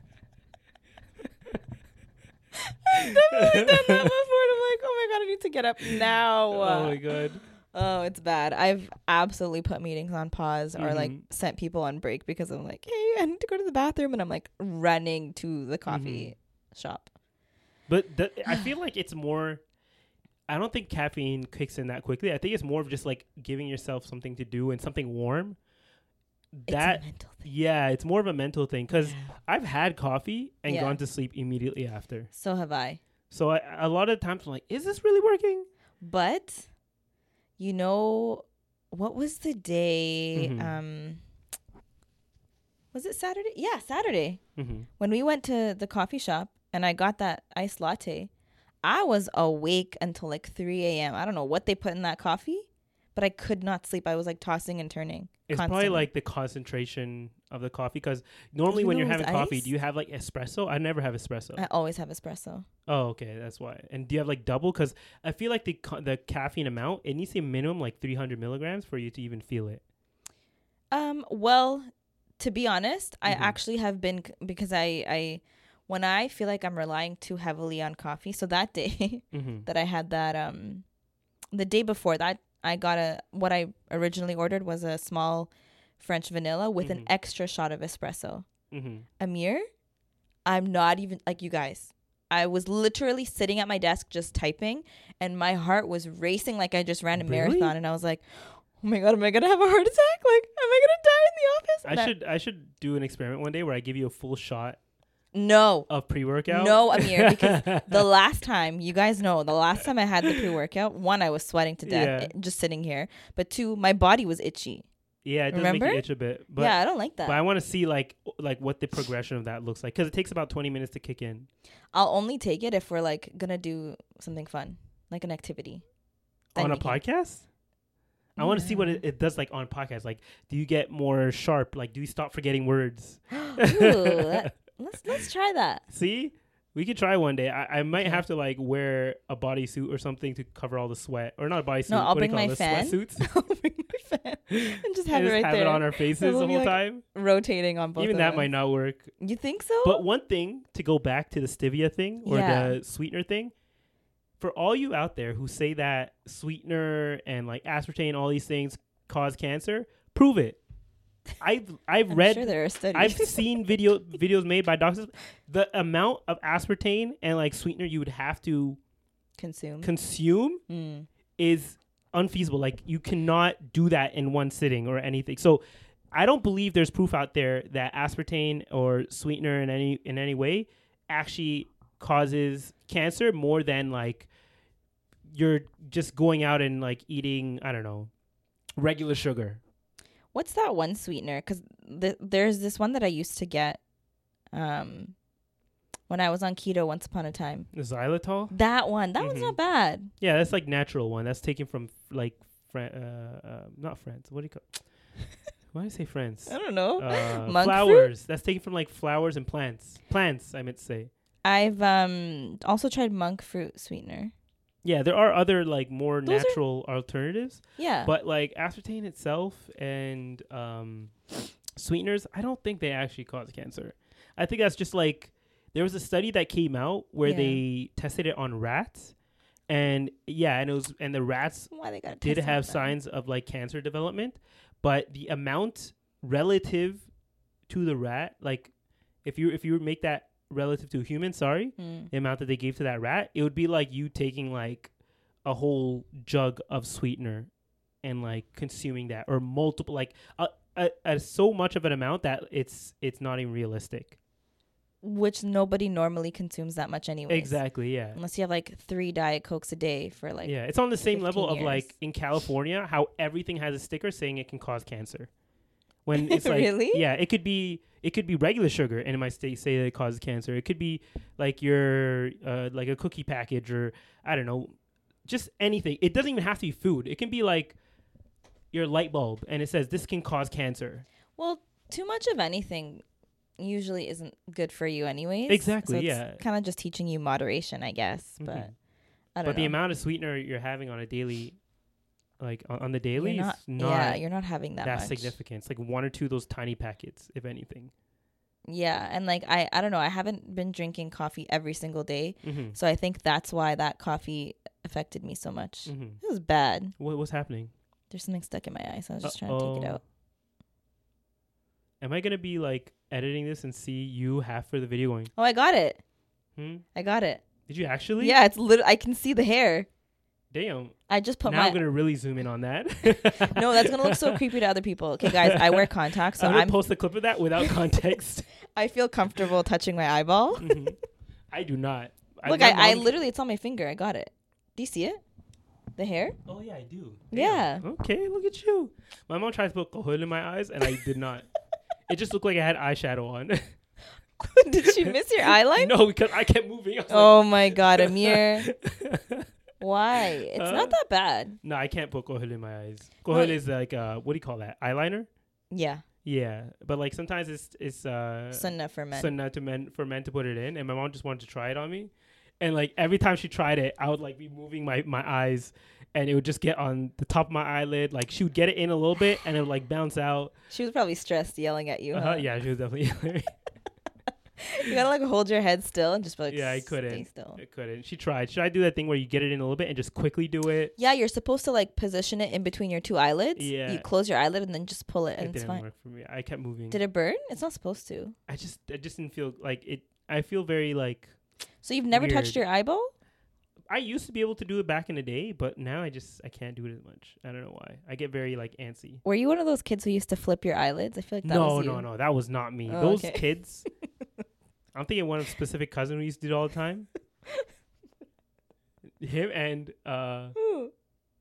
C: I've definitely done that before. And I'm like, oh my god, I need to get up now.
D: Oh my god.
C: Oh, it's bad. I've absolutely put meetings on pause or like
D: Mhm.
C: sent people on break because I'm like, hey, I need to go to the bathroom, and I'm like running to the coffee shop.
D: But the, I feel like it's more. I don't think caffeine kicks in that quickly. I think it's more of just like giving yourself something to do and something warm. That
C: it's a mental thing.
D: yeah, it's more of a mental thing because
C: Yeah.
D: I've had coffee and
C: Yeah.
D: gone to sleep immediately after.
C: So have I.
D: So I, a lot of times I'm like, is this really working?
C: But you know, what was the day?
D: Mhm.
C: Um, was it Saturday? Yeah, Saturday.
D: Mm-hmm.
C: When we went to the coffee shop and I got that iced latte, I was awake until like three a.m. I don't know what they put in that coffee, but I could not sleep. I was like tossing and turning.
D: It's
C: constantly.
D: probably like the concentration of the coffee, because normally
C: Even
D: when
C: though
D: you're
C: it was
D: having coffee,
C: ice?
D: do you have like espresso? I never have espresso.
C: I always have espresso.
D: Oh, okay, that's why. And do you have like double? Because I feel like the co- the caffeine amount, it needs to be minimum like three hundred milligrams for you to even feel it.
C: Um. Well, to be honest, I
D: Mhm.
C: actually have been c- because I I when I feel like I'm relying too heavily on coffee. So that day
D: Mm-hmm.
C: that I had that um, the day before that I got a what I originally ordered was a small French vanilla with an
D: Mhm.
C: extra shot of espresso.
D: Mm-hmm.
C: Amir, I'm not even like you guys. I was literally sitting at my desk just typing, and my heart was racing like I just ran a
D: Really?
C: marathon. And I was like, "Oh my god, am I gonna have a heart attack? Like, am I gonna die in the office?" And
D: I should I should do an experiment one day where I give you a full shot
C: No,
D: of pre-workout.
C: no, Amir, because the last time you guys know, the last time I had the pre-workout, one, I was sweating to death
D: Yeah.
C: eh, just sitting here, but two, my body was itchy.
D: Yeah, it does
C: Remember?
D: make you itch a bit. But
C: yeah, I don't like that.
D: But I want to see like like what the progression of that looks like, because it takes about twenty minutes to kick in.
C: I'll only take it if we're like gonna do something fun, like an activity. Then
D: On a
C: we can-
D: podcast? I want to see what
C: Yeah.
D: it, it does like on podcasts. Like, do you get more sharp? Like, do you stop forgetting words?
C: Ooh, that- let's let's try that.
D: See? We could try one day. I, I might
C: Okay.
D: have to like wear a bodysuit or something to cover all the sweat. Or not a bodysuit.
C: No, I'll
D: what do you
C: bring
D: call
C: my
D: it? The
C: fan.
D: sweatsuits?
C: I'll bring my fan and just have
D: And
C: it
D: just
C: right
D: have
C: there,
D: it on our faces
C: It'll
D: the
C: be,
D: whole
C: like,
D: time.
C: rotating on both.
D: Even
C: of
D: that
C: us.
D: might not work.
C: You think so?
D: But one thing, to go back to the stevia thing or
C: Yeah.
D: the sweetener thing, for all you out there who say that sweetener and like aspartame, all these things cause cancer, prove it. I've I've
C: I'm
D: read,
C: sure there are studies.
D: I've seen video videos made by doctors. The amount of aspartame and like sweetener you would have to
C: consume.
D: consume
C: Mm.
D: is unfeasible. Like, you cannot do that in one sitting or anything. So I don't believe there's proof out there that aspartame or sweetener in any in any way actually causes cancer more than like you're just going out and like eating, I don't know, regular sugar.
C: What's that one sweetener? Because th- there's this one that I used to get um, when I was on keto once upon a time.
D: Xylitol?
C: That one. That one's
D: Mhm.
C: not bad.
D: Yeah, that's like natural one. That's taken from like Fran- uh, uh, not friends. What do you call? Why do I say friends?
C: I don't know.
D: Uh,
C: Monk fruit?
D: flowers. That's taken from like flowers and plants. Plants, I meant to say.
C: I've um also tried monk fruit sweetener.
D: Yeah, there are other like more
C: Those are-
D: natural alternatives,
C: Yeah.
D: but like aspartame itself and um, sweeteners, I don't think they actually cause cancer. I think that's just like, there was a study that came out where
C: Yeah.
D: they tested it on rats, and yeah, and it was and the rats
C: Why they got
D: did have signs of like cancer development, but the amount relative to the rat, like if you if you make that relative to a human, sorry,
C: Mm.
D: the amount that they gave to that rat, it would be like you taking like a whole jug of sweetener and like consuming that, or multiple, like a, a, a so much of an amount that it's it's not even realistic.
C: Which nobody normally consumes that much anyway.
D: Exactly, yeah.
C: Unless you have like three Diet Cokes a day for like.
D: Yeah, it's on the same level of
C: fifteen
D: like
C: years.
D: in California, how everything has a sticker saying it can cause cancer. When it's like,
C: Really?
D: yeah, it could be it could be regular sugar, and it might say say that it causes cancer. It could be like your uh, like a cookie package, or I don't know, just anything. It doesn't even have to be food. It can be like your light bulb, and it says this can cause cancer.
C: Well, too much of anything usually isn't good for you anyways.
D: Exactly,
C: So
D: yeah.
C: Kind of just teaching you moderation, I guess. But
D: Mhm.
C: I don't
D: But
C: know.
D: the amount of sweetener you're having on a daily, like on, on the daily,
C: you're not,
D: is not
C: yeah, you're not having that,
D: that
C: much.
D: significant. It's like one or two of those tiny packets, if anything.
C: Yeah, and like I, I don't know. I haven't been drinking coffee every single day,
D: Mm-hmm.
C: so I think that's why that coffee affected me so much.
D: Mm-hmm.
C: It was bad.
D: What, what's happening?
C: There's something stuck in my eye, so I was just trying to take it
D: Uh-oh.
C: out.
D: Am I gonna be like editing this and see you half for the video going?
C: Oh, I got it.
D: Hmm?
C: I got it.
D: Did you actually?
C: Yeah, it's literally. I can see the hair.
D: Damn.
C: I just put
D: now
C: my.
D: I'm gonna really zoom in on that.
C: No, that's gonna look so creepy to other people. Okay, guys, I wear contacts, so
D: I'm gonna
C: I'm.
D: post a clip of that without context.
C: I feel comfortable touching my eyeball.
D: Mhm. I do not.
C: Look,
D: my
C: I, I
D: mom-
C: literally, it's on my finger. I got it. Do you see it? The hair?
D: Oh yeah, I do.
C: Yeah.
D: Damn. Okay, look at you. My mom tried to put kohol in my eyes, and I did not. It just looked like I had eyeshadow on.
C: Did she miss your eye line?
D: No, because I kept moving. I was
C: Oh my God, Amir.
D: like-
C: Why? It's
D: Uh,
C: not that bad.
D: No, I can't put kohol in my eyes. Kohol
C: What?
D: is like uh, what do you call that? Eyeliner.
C: Yeah.
D: Yeah, but like sometimes it's it's uh
C: Sunnah for men.
D: sunnah to men for men to put it in, and my mom just wanted to try it on me, and like every time she tried it, I would like be moving my my eyes, and it would just get on the top of my eyelid. Like she would get it in a little bit, and it would like bounce out.
C: She was probably stressed yelling at you.
D: Uh-huh,
C: Huh?
D: yeah, she was definitely.
C: You gotta like hold your head still and just be like,
D: Yeah, I
C: Stay
D: couldn't.
C: still.
D: I couldn't. She tried. Should I do that thing where you get it in a little bit and just quickly do it?
C: Yeah, you're supposed to like position it in between your two eyelids.
D: Yeah.
C: You close your eyelid and then just pull it, and
D: It
C: it's
D: didn't
C: fine.
D: work for me. I kept moving.
C: Did it burn? It's not supposed to.
D: I just I just didn't feel like it. I feel very like.
C: So you've never touched
D: Weird.
C: your eyeball?
D: I used to be able to do it back in the day, but now I just I can't do it as much. I don't know why. I get very like antsy.
C: Were you one of those kids who used to flip your eyelids? I feel like that
D: No,
C: was you.
D: no, no. That was not me.
C: Oh,
D: Those
C: okay.
D: kids. I'm thinking one of specific cousin we used to do it all the time. Him and uh.
C: Ooh.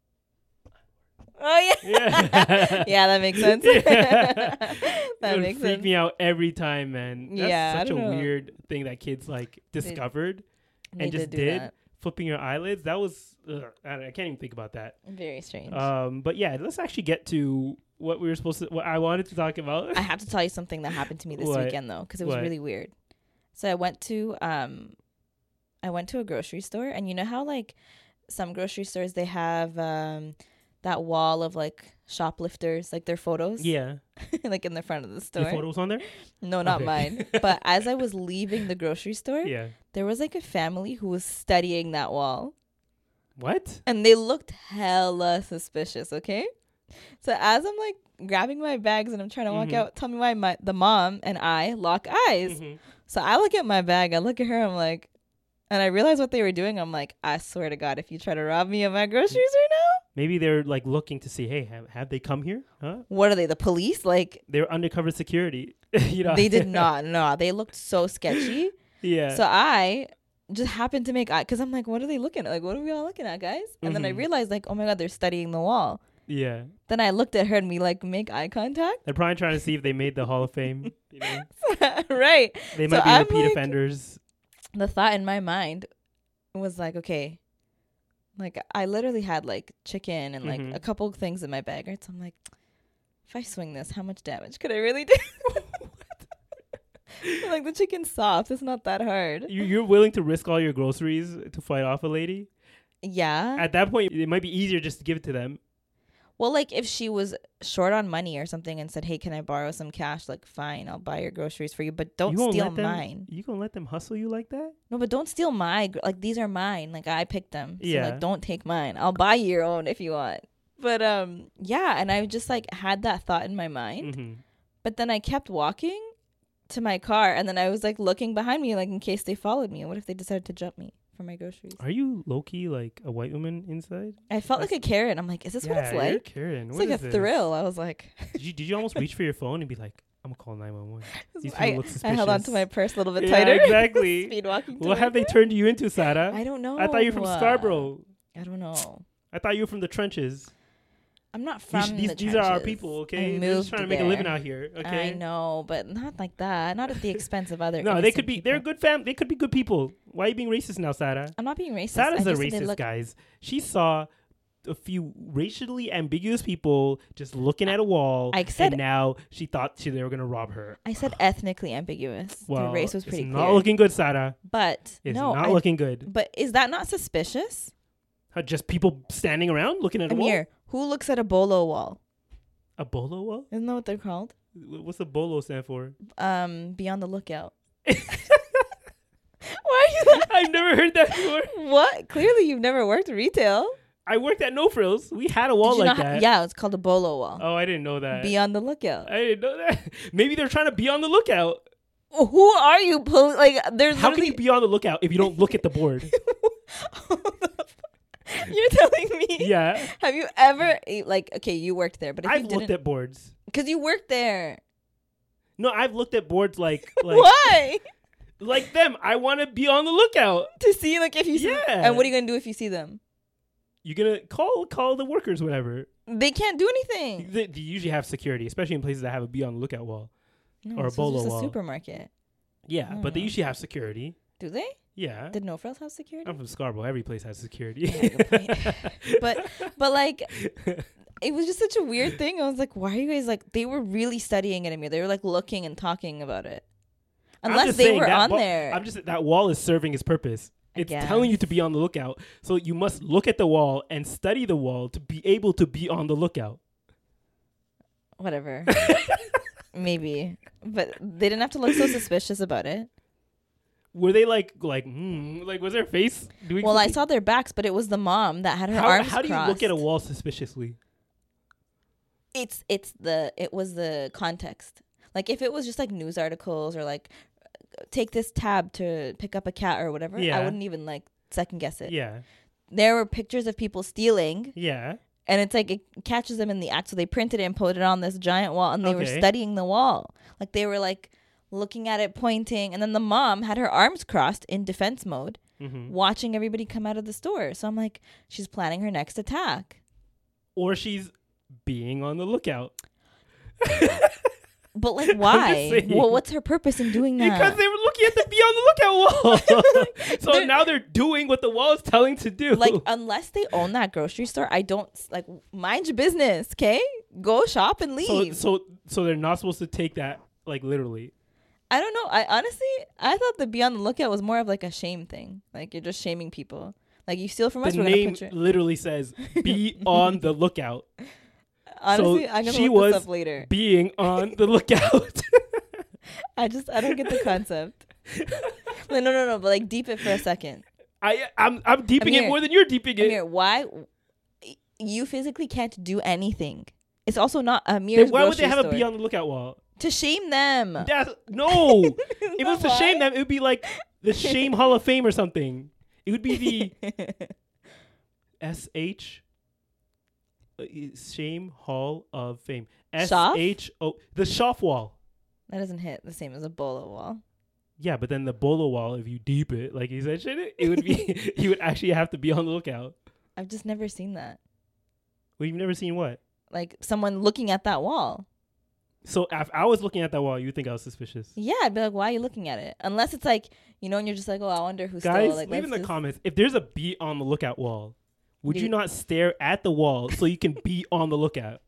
C: Oh yeah.
D: Yeah.
C: Yeah, that makes sense.
D: Yeah.
C: That
D: It would
C: makes
D: freak
C: sense.
D: me out every time, man. That's
C: Yeah, I
D: such a
C: don't know.
D: weird thing that kids like discovered
C: They
D: and just
C: do
D: did.
C: that.
D: Flipping your eyelids. That was ugh, I, don't- I can't even think about that.
C: Very strange.
D: Um, but yeah, let's actually get to what we were supposed to. What I wanted to talk about.
C: I have to tell you something that happened to me this
D: What?
C: weekend though, because it was
D: What?
C: really weird. So I went to um, I went to a grocery store, and you know how like some grocery stores they have um that wall of like shoplifters, like their photos,
D: Yeah,
C: like in the front of the
D: your
C: store.
D: photos on there.
C: No, not
D: Okay.
C: mine. But as I was leaving the grocery store,
D: Yeah.
C: there was like a family who was studying that wall.
D: What?
C: And they looked hella suspicious, okay? So as I'm like grabbing my bags and I'm trying to walk
D: Mhm.
C: out, tell me why my the mom and I lock eyes.
D: Mhm.
C: So I look at my bag, I look at her, I'm like, and I realize what they were doing. I'm like, I swear to God, if you try to rob me of my groceries right now,
D: Maybe they're like looking to see. Hey, have, have they come here? Huh?
C: what are they, the police? Like,
D: They're undercover security. you know.
C: they did not. No, they looked so sketchy.
D: Yeah.
C: So I just happened to make eye, because I'm like, what are they looking at? Like, what are we all looking at, guys? And then I
D: Mhm.
C: realized, like, oh my God, they're studying the wall.
D: yeah.
C: Then I looked at her and we like make eye contact.
D: They're probably trying to see if they made the Hall of Fame. You know?
C: Right.
D: They
C: So
D: might be
C: I'm
D: repeat
C: like-
D: offenders.
C: The thought in my mind was like, okay, like I literally had like chicken and like
D: Mhm.
C: a couple of things in my bag, right? So I'm like, if I swing this, how much damage could I really do? Like the chicken's soft. It's not that hard.
D: You, you're willing to risk all your groceries to fight off a lady?
C: Yeah.
D: At that point, it might be easier just to give it to them.
C: Well, like if she was short on money or something and said, hey, can I borrow some cash? Like, fine, I'll buy your groceries for you, but don't
D: you gonna
C: steal
D: let them,
C: mine.
D: You gonna let them hustle you like that?
C: No, but don't steal my, gr- like these are mine. Like I picked them. So
D: Yeah.
C: like don't take mine. I'll buy you your own if you want. But um yeah, and I just like had that thought in my mind.
D: Mm-hmm.
C: But then I kept walking to my car, and then I was like looking behind me like in case they followed me. What if they decided to jump me for my groceries?
D: Are you low-key like a white woman inside?
C: I felt like a Karen. I'm like, is this what it's
D: you're
C: like?
D: Karen.
C: It's
D: What
C: like
D: is
C: a
D: this?
C: thrill. I was like,
D: Did you, did you almost reach for your phone and be like, I'm gonna call nine one one? These people
C: I,
D: look
C: I held on to
D: suspicious.
C: my purse a little bit
D: Yeah,
C: tighter.
D: exactly.
C: Speed walking. to
D: What
C: my
D: have they
C: car.
D: turned you into, Sarah?
C: I don't know.
D: I thought you were from Scarborough.
C: I don't know.
D: I thought you were from the trenches.
C: I'm not
D: You
C: from
D: sh- these
C: the
D: these are our
C: trenches.
D: people,
C: I
D: okay? They're just
C: moved
D: trying to make a living
C: there.
D: out here, okay?
C: I know, but not like that. Not at the expense of other.
D: No, they
C: innocent
D: could be.
C: people.
D: They're a good fam. They could be good people. Why are you being racist now, Sarah?
C: I'm not being racist.
D: Sarah's
C: I
D: a
C: just said they
D: racist,
C: look-
D: guys. She saw a few racially ambiguous people just looking at a wall,
C: I said-
D: and now she thought she, they were gonna rob her.
C: I said ethnically ambiguous.
D: Well,
C: the race was pretty
D: it's
C: clear.
D: not looking good, Sarah.
C: but
D: It's
C: no,
D: not
C: I-
D: looking good.
C: But is that not suspicious?
D: Huh, just people standing around looking at a wall.
C: Amir, who looks at a bolo wall?
D: A bolo wall?
C: Isn't that what they're called?
D: Wh- What's the bolo stand for?
C: Um, be on the lookout. Why are you?
D: I've never heard that before.
C: What? Clearly, you've never worked retail.
D: I worked at No Frills. We had a wall
C: Did you
D: like
C: not ha-
D: that.
C: yeah, it's called a bolo wall.
D: Oh, I didn't know that.
C: Be on the lookout.
D: I didn't know that. Maybe they're trying to be on the lookout.
C: Who are you? Pol- like, there's
D: How can
C: literally.
D: you be on the lookout if you don't look at the board?
C: You're telling me?
D: Yeah.
C: Have you ever eh, like? Okay, you worked there, but if
D: I've
C: you
D: looked
C: didn't,
D: at boards.
C: because you worked there.
D: No, I've looked at boards like like
C: Why?
D: like them. I want to be on the lookout.
C: To see like if you see.
D: Yeah.
C: And what are you gonna do if you see them?
D: You're gonna call call the workers, whatever.
C: They can't do anything.
D: They, they usually have security, especially in places that have a be on the lookout wall.
C: No,
D: or a
C: this is
D: bolo
C: just
D: wall.
C: a supermarket.
D: Yeah, but they
C: Mm.
D: usually have security.
C: Do they?
D: Yeah.
C: Did No Frills have security?
D: I'm from Scarborough. Every place has security.
C: Yeah, good point. but but like it was just such a weird thing. I was like, why are you guys like? They were really studying it, Amir. They were like looking and talking about it.
D: I'm
C: Unless
D: just
C: they
D: saying
C: were
D: that
C: on
D: wa-
C: there.
D: I'm just that wall is serving its purpose.
C: I
D: It's telling you to
C: guess.
D: be on the lookout. So you must look at the wall and study the wall to be able to be on the lookout.
C: Whatever. Maybe, but they didn't have to look so suspicious about it.
D: Were they like like hmm, like was their face doing?
C: Well, I
D: something?
C: saw their backs, but it was the mom that had her
D: How,
C: arms
D: how do you
C: crossed.
D: look at a wall suspiciously?
C: It's it's the it was the context. Like if it was just like news articles or like take this tab to pick up a cat or whatever,
D: Yeah.
C: I wouldn't even like second guess it.
D: Yeah,
C: There were pictures of people stealing,
D: yeah.
C: and it's like it catches them in the act. So they printed it and put it on this giant wall, and they were
D: Okay.
C: studying the wall. Like they were like looking at it, pointing, and then the mom had her arms crossed in defense mode,
D: Mm-hmm.
C: watching everybody come out of the store. So I'm like, she's planning her next attack.
D: Or she's being on the lookout.
C: But like, why?
D: saying.
C: Well, what's her purpose in doing that?
D: Because they were looking at the be on the lookout wall. So
C: They're-
D: now they're doing what the wall is telling to do.
C: like, unless they own that grocery store, I don't like mind your business. Okay, go shop and
D: so,
C: leave.
D: so so they're not supposed to take that like literally.
C: I don't know. I honestly, I thought the be on the lookout was more of like a shame thing. Like you're just shaming people. Like you steal from us,
D: The
C: we're gonna
D: name
C: put your.
D: literally says "be on the lookout."
C: Honestly,
D: so
C: I'm gonna
D: she
C: look
D: was
C: this up later.
D: being on the lookout.
C: I just I don't get the concept. Like, no, no, no. But like deep it for a second.
D: I I'm I'm deeping
C: Amir,
D: it more than you're deeping it.
C: Amir, why you physically can't do anything? It's also not
D: Then
C: Amir's
D: why would they
C: grocery
D: have
C: store.
D: a be on the lookout wall?
C: To shame them.
D: That's, no, if it was
C: Not
D: to shame
C: why.
D: them, it would be like the Shame Hall of Fame or something. It would be the S H uh, Shame Hall of Fame. S
C: Schaff?
D: H O the Schaff wall.
C: That doesn't hit the same as a bolo wall.
D: Yeah, but then the Bolo wall, if you deep it, like you said, it, it would be you would actually have to be on the lookout.
C: I've just never seen that.
D: Well, you've never seen what?
C: Like someone looking at that wall.
D: So if I was looking at that wall, you would think I was suspicious.
C: Yeah, I'd be like, why are you looking at it? Unless it's like, you know, and you're just like, oh, I wonder who's
D: Guys,
C: still like.
D: leave in
C: let's
D: the
C: just-
D: comments if there's a be on the lookout wall. Would
C: Leave
D: you
C: it-
D: not stare at the wall so you can be on the lookout?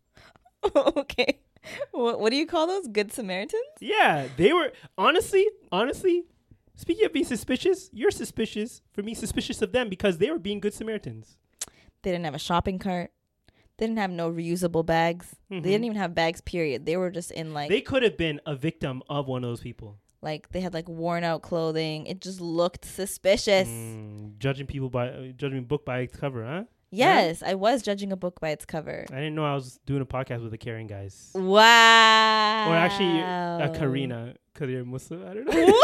C: Okay. What, what do you call those? Good Samaritans?
D: Yeah, they were honestly, honestly. Speaking of being suspicious, you're suspicious for me, suspicious of them because they were being good Samaritans.
C: They didn't have a shopping cart. They didn't have no reusable bags.
D: Mhm.
C: They didn't even have bags, period. They were just in like,
D: They could have been a victim of one of those people.
C: like they had like worn out clothing. It just looked suspicious.
D: Mm, judging people by uh, judging a book by its cover, huh?
C: Yes, I was judging a book by its cover.
D: I didn't know I was doing a podcast with the Caring guys,
C: Wow.
D: or actually a Karina, because you're Muslim. I don't know.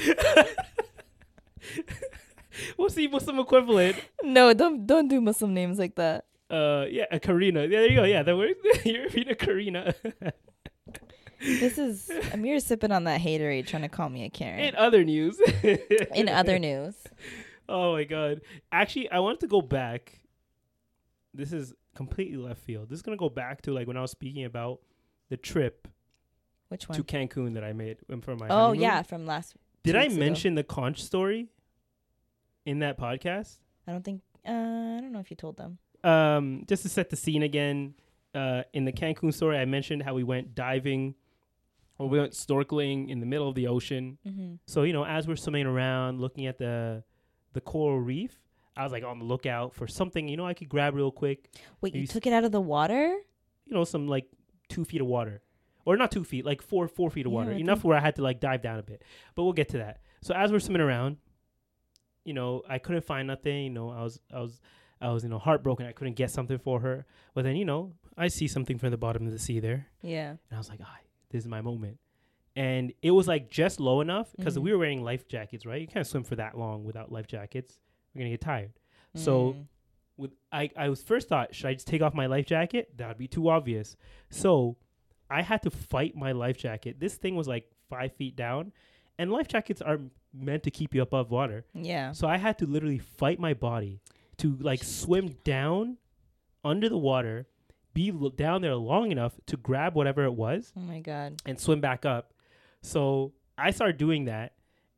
D: What's the Muslim equivalent?
C: No, don't don't do Muslim names like that.
D: Uh, yeah, a Karina. Yeah, there you go. Yeah, that works. You're being a Karina.
C: This is Amir sipping on that haterade, trying to call me a Karen.
D: In other news.
C: In other news,
D: Oh my god. Actually, I wanted to go back. This is completely left field. This is gonna go back to like when I was speaking about the trip
C: which one?
D: to Cancun that I made um, for my
C: Oh
D: honeymoon.
C: yeah, from last.
D: Did
C: two
D: I
C: weeks ago.
D: mention the conch story in that podcast?
C: I don't think. Uh, I don't know if you told them.
D: Um, just to set the scene again, uh, in the Cancun story, I mentioned how we went diving, or we went snorkeling in the middle of the ocean.
C: Mm-hmm.
D: So you know, as we're swimming around, looking at the the coral reef, I was like on the lookout for something, you know, I could grab real quick.
C: Wait, you
D: You s-
C: took it out of the water?
D: You know, some like two feet of water, or not two feet, like four four feet of
C: Yeah,
D: water,
C: I
D: enough
C: think-
D: where I had to like dive down a bit. But we'll get to that. So as we're swimming around, you know, I couldn't find nothing. You know, I was I was I was you know heartbroken. I couldn't get something for her. But then you know, I see something from the bottom of the sea there,
C: Yeah.
D: and I was like, ah, this is my moment. And it was like just low enough because
C: Mhm.
D: we were wearing life jackets, right? You can't swim for that long without life jackets. You're gonna get tired. So
C: Mm.
D: with I, I was first thought, should I just take off my life jacket? That would be too obvious. So I had to fight my life jacket. This thing was like five feet down, and life jackets are meant to keep you above water.
C: Yeah.
D: So I had to literally fight my body to like swim down under the water, be l- down there long enough to grab whatever it was
C: Oh my god.
D: and swim back up. So I started doing that,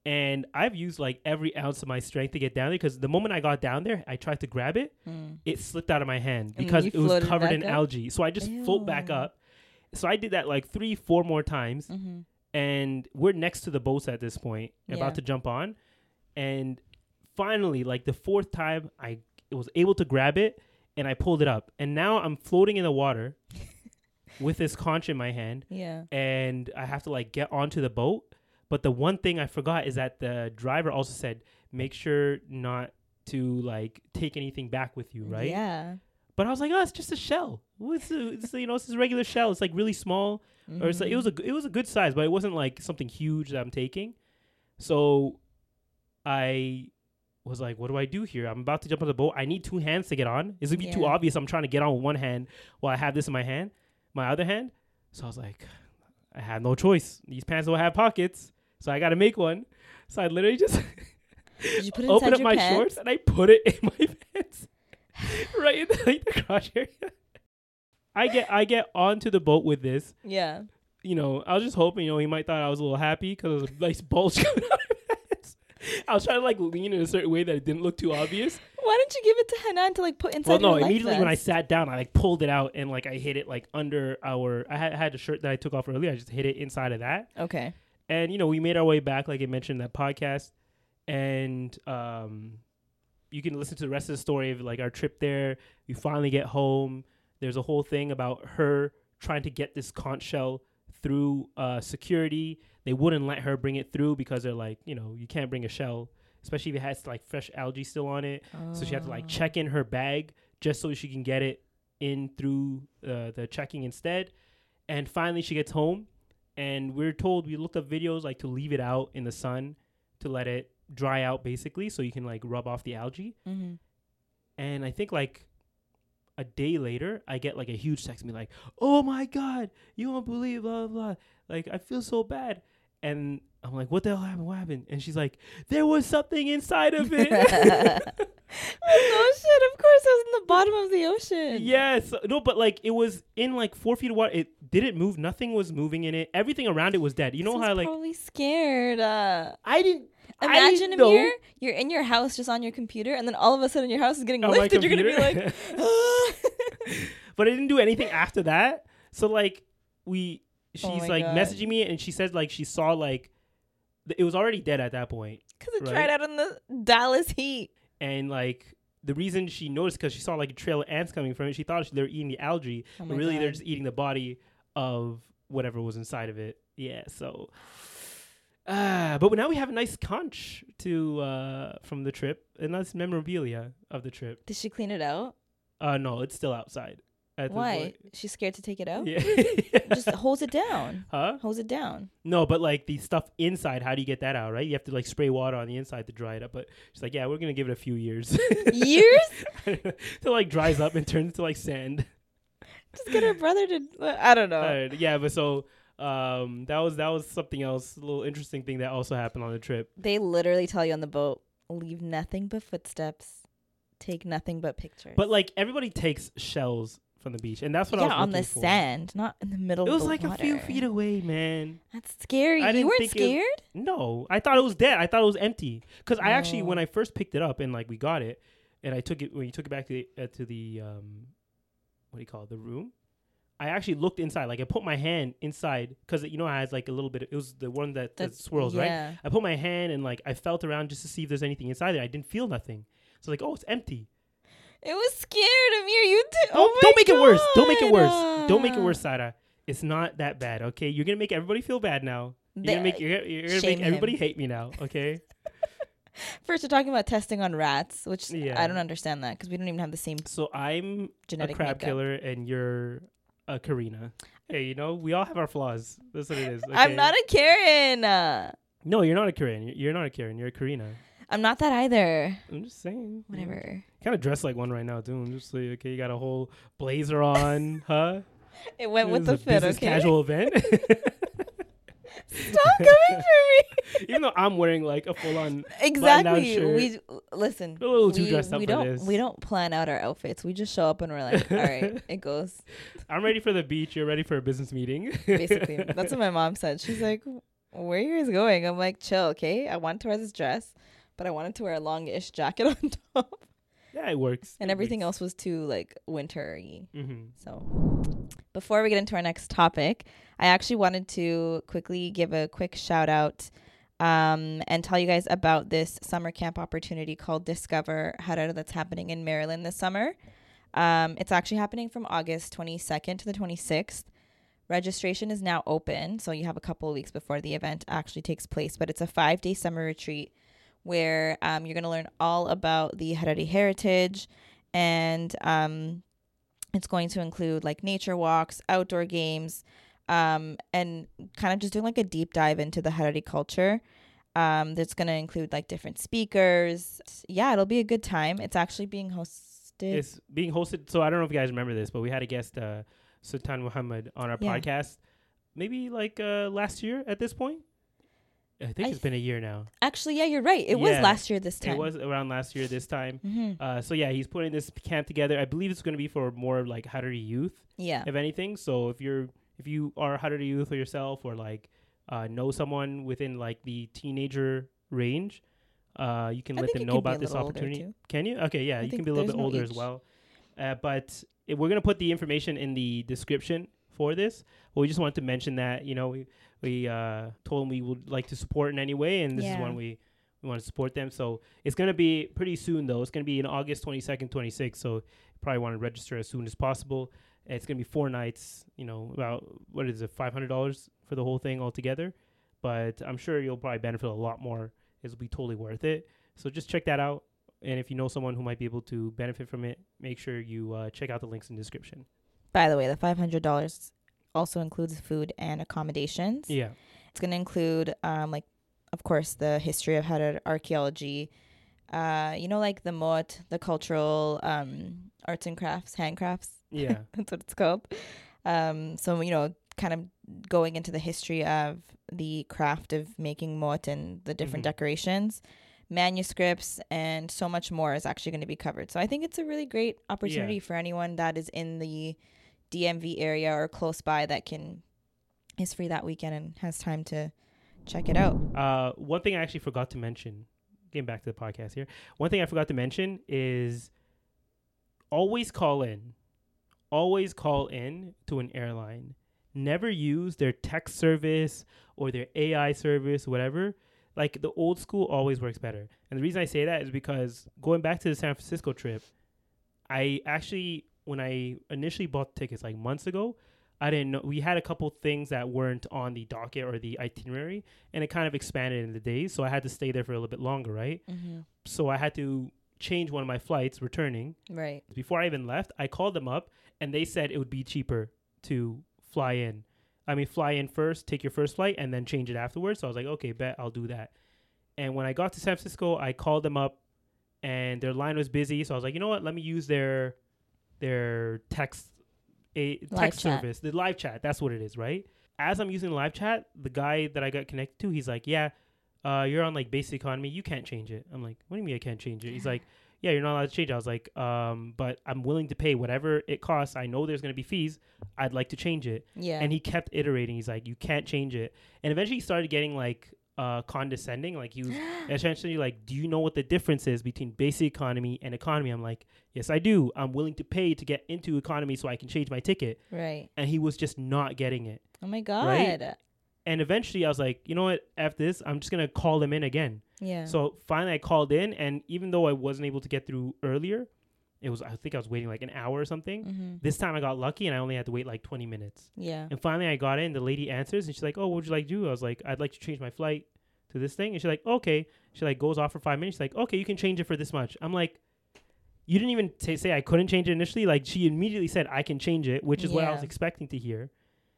D: And I've used like every ounce of my strength to get down there because the moment I got down there, I tried to grab it.
C: Mm.
D: It slipped out of my hand
C: And
D: because
C: you
D: it was
C: floated
D: covered
C: back
D: in
C: up?
D: algae. So I just float back
C: Ew.
D: up. So I did that like three, four more times.
C: Mm-hmm.
D: And we're next to the boats at this point,
C: Yeah.
D: about to jump on. And finally, like the fourth time, I was able to grab it and I pulled it up. And now I'm floating in the water with this conch in my hand.
C: Yeah.
D: And I have to like get onto the boat. But the one thing I forgot is that the driver also said, make sure not to like take anything back with you, right?
C: Yeah.
D: But I was like, oh, it's just a shell. It's a, it's a, you know, it's a regular shell. It's like really small,
C: Mm-hmm.
D: or it's like it was a it was a good size, but it wasn't like something huge that I'm taking. So I was like, what do I do here? I'm about to jump on the boat. I need two hands to get on. It's gonna be too
C: Yeah.
D: obvious. I'm trying to get on with one hand while I have this in my hand, my other hand. So I was like, I have no choice. These pants don't have pockets, so I got to make one. So I literally just
C: Did you put it
D: open
C: inside
D: up
C: your
D: my
C: pants?
D: shorts and I put it in my pants, right in the, like, the crotch area. I get I get onto the boat with this.
C: Yeah.
D: You know, I was just hoping, you know, he might thought I was a little happy because there was a nice bulge coming out of my pants. I was trying to like lean in a certain way that it didn't look too obvious.
C: Why didn't you give it to Hanan to like put inside
D: Well, no,
C: your life
D: immediately when I
C: vest?
D: sat down, I like pulled it out and like I hit it like under our. I had, I had a shirt that I took off earlier. I just hit it inside of that.
C: Okay.
D: And, you know, we made our way back, like I mentioned in that podcast. And um, you can listen to the rest of the story of, like, our trip there. We finally get home. There's a whole thing about her trying to get this conch shell through uh, security. They wouldn't let her bring it through because they're like, you know, you can't bring a shell, especially if it has, like, fresh algae still on it.
C: Oh.
D: So she had to, like, check in her bag just so she can get it in through uh, the checking instead. And finally she gets home. And we're told, we looked up videos, like, to leave it out in the sun to let it dry out, basically, so you can, like, rub off the algae.
C: Mm-hmm.
D: And I think, like, a day later, I get, like, a huge text me, like, oh, my God, you won't believe, blah, blah, blah. Like, I feel so bad. And I'm like, what the hell happened? What happened? And she's like, there was something inside of it.
C: Oh, shit. Of course, it was in the bottom of the ocean.
D: Yes. No, but, like, it was in, like, four feet of water. It didn't move. Nothing was moving in it. Everything around it was dead. You know
C: This
D: how,
C: was
D: like,
C: probably scared. Uh,
D: I didn't.
C: imagine,
D: I know.
C: Amir, you're in your house just on your computer, and then all of a sudden your house is getting
D: On my
C: lifted. You're going to be
D: computer?
C: like, "Ah."
D: But I didn't do anything after that. So, like, we, she's,
C: Oh my
D: like,
C: God.
D: messaging me, and she said, like, she saw, like, th- it was already dead at that point.
C: Because it
D: Right.
C: dried out in the Dallas heat.
D: And, like, the reason she noticed, because she saw, like, a trail of ants coming from it, she thought they were eating the algae,
C: Oh
D: but
C: my
D: really they're
C: God.
D: just eating the body of whatever was inside of it. Yeah, so... Uh, but now we have a nice conch to uh, from the trip, and that's memorabilia of the trip.
C: Did she clean it out?
D: Uh, no, it's still outside. At this
C: Why?
D: point.
C: She's scared to take it out?
D: Yeah.
C: Just hose it down.
D: Huh?
C: Hose it down.
D: No, but like the stuff inside, how do you get that out, right? You have to like spray water on the inside to dry it up. But she's like, yeah, we're gonna give it a few years.
C: Years?
D: Till like dries up and turns into like sand.
C: Just get her brother to. I don't know.
D: Uh, yeah, but so um, that was that was something else, a little interesting thing that also happened on the trip.
C: They literally tell you on the boat, leave nothing but footsteps, take nothing but pictures.
D: But like everybody takes shells from the beach, and that's what I
C: yeah,
D: was
C: on the
D: looking for.
C: sand, not in the middle
D: It was
C: of the
D: like
C: water.
D: a few feet away, man.
C: That's scary.
D: I
C: You
D: didn't
C: weren't
D: think it was-
C: scared?
D: No, I thought it was dead. I thought it was empty. Because I actually,
C: Oh.
D: when I first picked it up and like we got it, and I took it when you took it back to the, uh, to the um, what do you call it, the room. I actually looked inside. Like I put my hand inside because you know it has like a little bit. Of, it was the one that, that
C: That's-
D: swirls,
C: yeah.
D: right? I put my hand and like I felt around just to see if there's anything inside there. I didn't feel nothing. So like, oh, it's empty.
C: It was scared, Amir. You did.
D: Don't,
C: Oh my
D: don't make it worse. Don't make it worse.
C: God.
D: Don't make it worse, Sada. It's not that bad, okay? You're gonna make everybody feel bad now. You're gonna
C: They-
D: make you're, gonna- you're gonna
C: shame
D: make everybody
C: him.
D: hate me now, okay?
C: First, you're talking about testing on rats, which
D: Yeah.
C: I don't understand that because we don't even have the same
D: So I'm
C: genetic
D: a crab
C: makeup.
D: killer, and you're a Karina. Hey, you know we all have our flaws. That's what it is.
C: I'm
D: okay?
C: not a Karen. Uh,
D: No, you're not a Karen. You're- You're not a Karen. You're a Karina.
C: I'm not that either.
D: I'm just saying.
C: Whatever.
D: Kind of dressed like one right now too. I'm just like, okay, you got a whole blazer on, huh?
C: It went with
D: This
C: the
D: is a
C: fit,
D: business
C: okay?
D: casual event.
C: Stop coming for me.
D: Even though I'm wearing like a full on
C: Exactly.
D: shirt.
C: We listen.
D: A little too
C: we,
D: dressed up
C: we
D: for
C: don't
D: this.
C: we don't plan out our outfits. We just show up and we're like, all right, it goes.
D: I'm ready for the beach. You're ready for a business meeting.
C: Basically, that's what my mom said. She's like, where are you guys going? I'm like, chill, okay? I wanted to wear this dress, but I wanted to wear a longish jacket on top.
D: Yeah, it works.
C: And
D: it
C: everything
D: works.
C: else was too, like, winter-y.
D: Mm-hmm.
C: So before we get into our next topic, I actually wanted to quickly give a quick shout-out um, and tell you guys about this summer camp opportunity called Discover Harar that's happening in Maryland this summer. Um, it's actually happening from August twenty-second to the twenty-sixth. Registration is now open, so you have a couple of weeks before the event actually takes place. But it's a five-day summer retreat where um, you're going to learn all about the Harari heritage, and um, it's going to include like nature walks, outdoor games, um, and kind of just doing like a deep dive into the Harari culture. Um, that's going to include like different speakers. Yeah, it'll be a good time. It's actually being hosted.
D: It's being hosted. So I don't know if you guys remember this, but we had a guest, uh, Sultan Muhammad, on our
C: Yeah.
D: podcast maybe like uh, last year at this point. I think
C: I
D: it's been a year now.
C: Actually, yeah, you're right. It was
D: Yeah,
C: last year this time.
D: It was around last year this time.
C: Mm-hmm.
D: Uh, so yeah, he's putting this camp together. I believe it's going to be for more like Harari youth,
C: Yeah.
D: if anything. So if you're if you are Harari youth or yourself, or like uh, know someone within like the teenager range, uh, you can
C: I
D: let
C: think
D: them
C: you
D: know
C: could be
D: about
C: a
D: this
C: little older,
D: opportunity.
C: too.
D: Can you? Okay, yeah,
C: I
D: you can
C: think
D: be a little
C: there's
D: bit
C: no
D: older as
C: age.
D: well. Uh, but it, we're gonna put the information in the description for this. Well, we just wanted to mention that, you know, we we uh, told them we would like to support in any way, and this
C: Yeah.
D: is when we we want to support them. So it's gonna be pretty soon, though. It's gonna be in August twenty-second, twenty-sixth. So you probably want to register as soon as possible. It's gonna be four nights. You know, about what is it, five hundred dollars for the whole thing altogether. But I'm sure you'll probably benefit a lot more. It'll be totally worth it. So just check that out. And if you know someone who might be able to benefit from it, make sure you uh, check out the links in the description.
C: By the way, the five hundred dollars also includes food and accommodations.
D: Yeah.
C: It's going to include, um, like, of course, the history of Harar archaeology. Uh, you know, like the mot, the cultural um, arts and crafts, handcrafts.
D: Yeah.
C: That's what it's called. Um, so, you know, kind of going into the history of the craft of making mot and the different
D: Mhm.
C: decorations, manuscripts, and so much more is actually going to be covered. So I think it's a really great opportunity
D: Yeah.
C: for anyone that is in the D M V area or close by that can is free that weekend and has time to check it out.
D: Uh, one thing I actually forgot to mention, getting back to the podcast here, one thing I forgot to mention is always call in. Always call in to an airline. Never use their text service or their A I service, whatever. Like, the old school always works better. And the reason I say that is because going back to the San Francisco trip, I actually, when I initially bought tickets like months ago, I didn't know. We had a couple things that weren't on the docket or the itinerary, and it kind of expanded in the days. So I had to stay there for a little bit longer, right?
C: Mm-hmm.
D: So I had to change one of my flights returning.
C: Right.
D: Before I even left, I called them up, and they said it would be cheaper to fly in. I mean, fly in first, take your first flight, and then change it afterwards. So I was like, okay, bet, I'll do that. And when I got to San Francisco, I called them up, and their line was busy. So I was like, you know what? Let me use their their text a
C: Live
D: text
C: chat.
D: service, the live chat. That's what it is, right? As I'm using the live chat, the guy that I got connected to, he's like, yeah, uh, you're on like basic economy. You can't change it. I'm like, what do you mean I can't change it? He's like, yeah, you're not allowed to change it. I was like, um, but I'm willing to pay whatever it costs. I know there's going to be fees. I'd like to change it.
C: Yeah.
D: And he kept iterating. He's like, you can't change it. And eventually he started getting like uh, condescending. Like, he was essentially like, do you know what the difference is between basic economy and economy? I'm like, yes, I do. I'm willing to pay to get into economy so I can change my ticket.
C: Right.
D: And he was just not getting it.
C: Oh my God.
D: Right? And eventually I was like, you know what? F this. I'm just going to call them in again.
C: Yeah.
D: So finally I called in, and even though I wasn't able to get through earlier, it was, I think I was waiting like an hour or something.
C: Mm-hmm.
D: This time I got lucky, and I only had to wait like twenty minutes.
C: Yeah.
D: And finally I got in, the lady answers, and she's like, oh, what would you like to do? I was like, I'd like to change my flight to this thing. And she's like, okay. She like goes off for five minutes. She's like, okay, you can change it for this much. I'm like, you didn't even t- say I couldn't change it initially. Like, she immediately said I can change it, which is what I
C: Yeah.
D: was expecting to hear.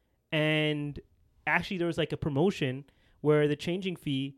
D: And actually there was like a promotion where the changing fee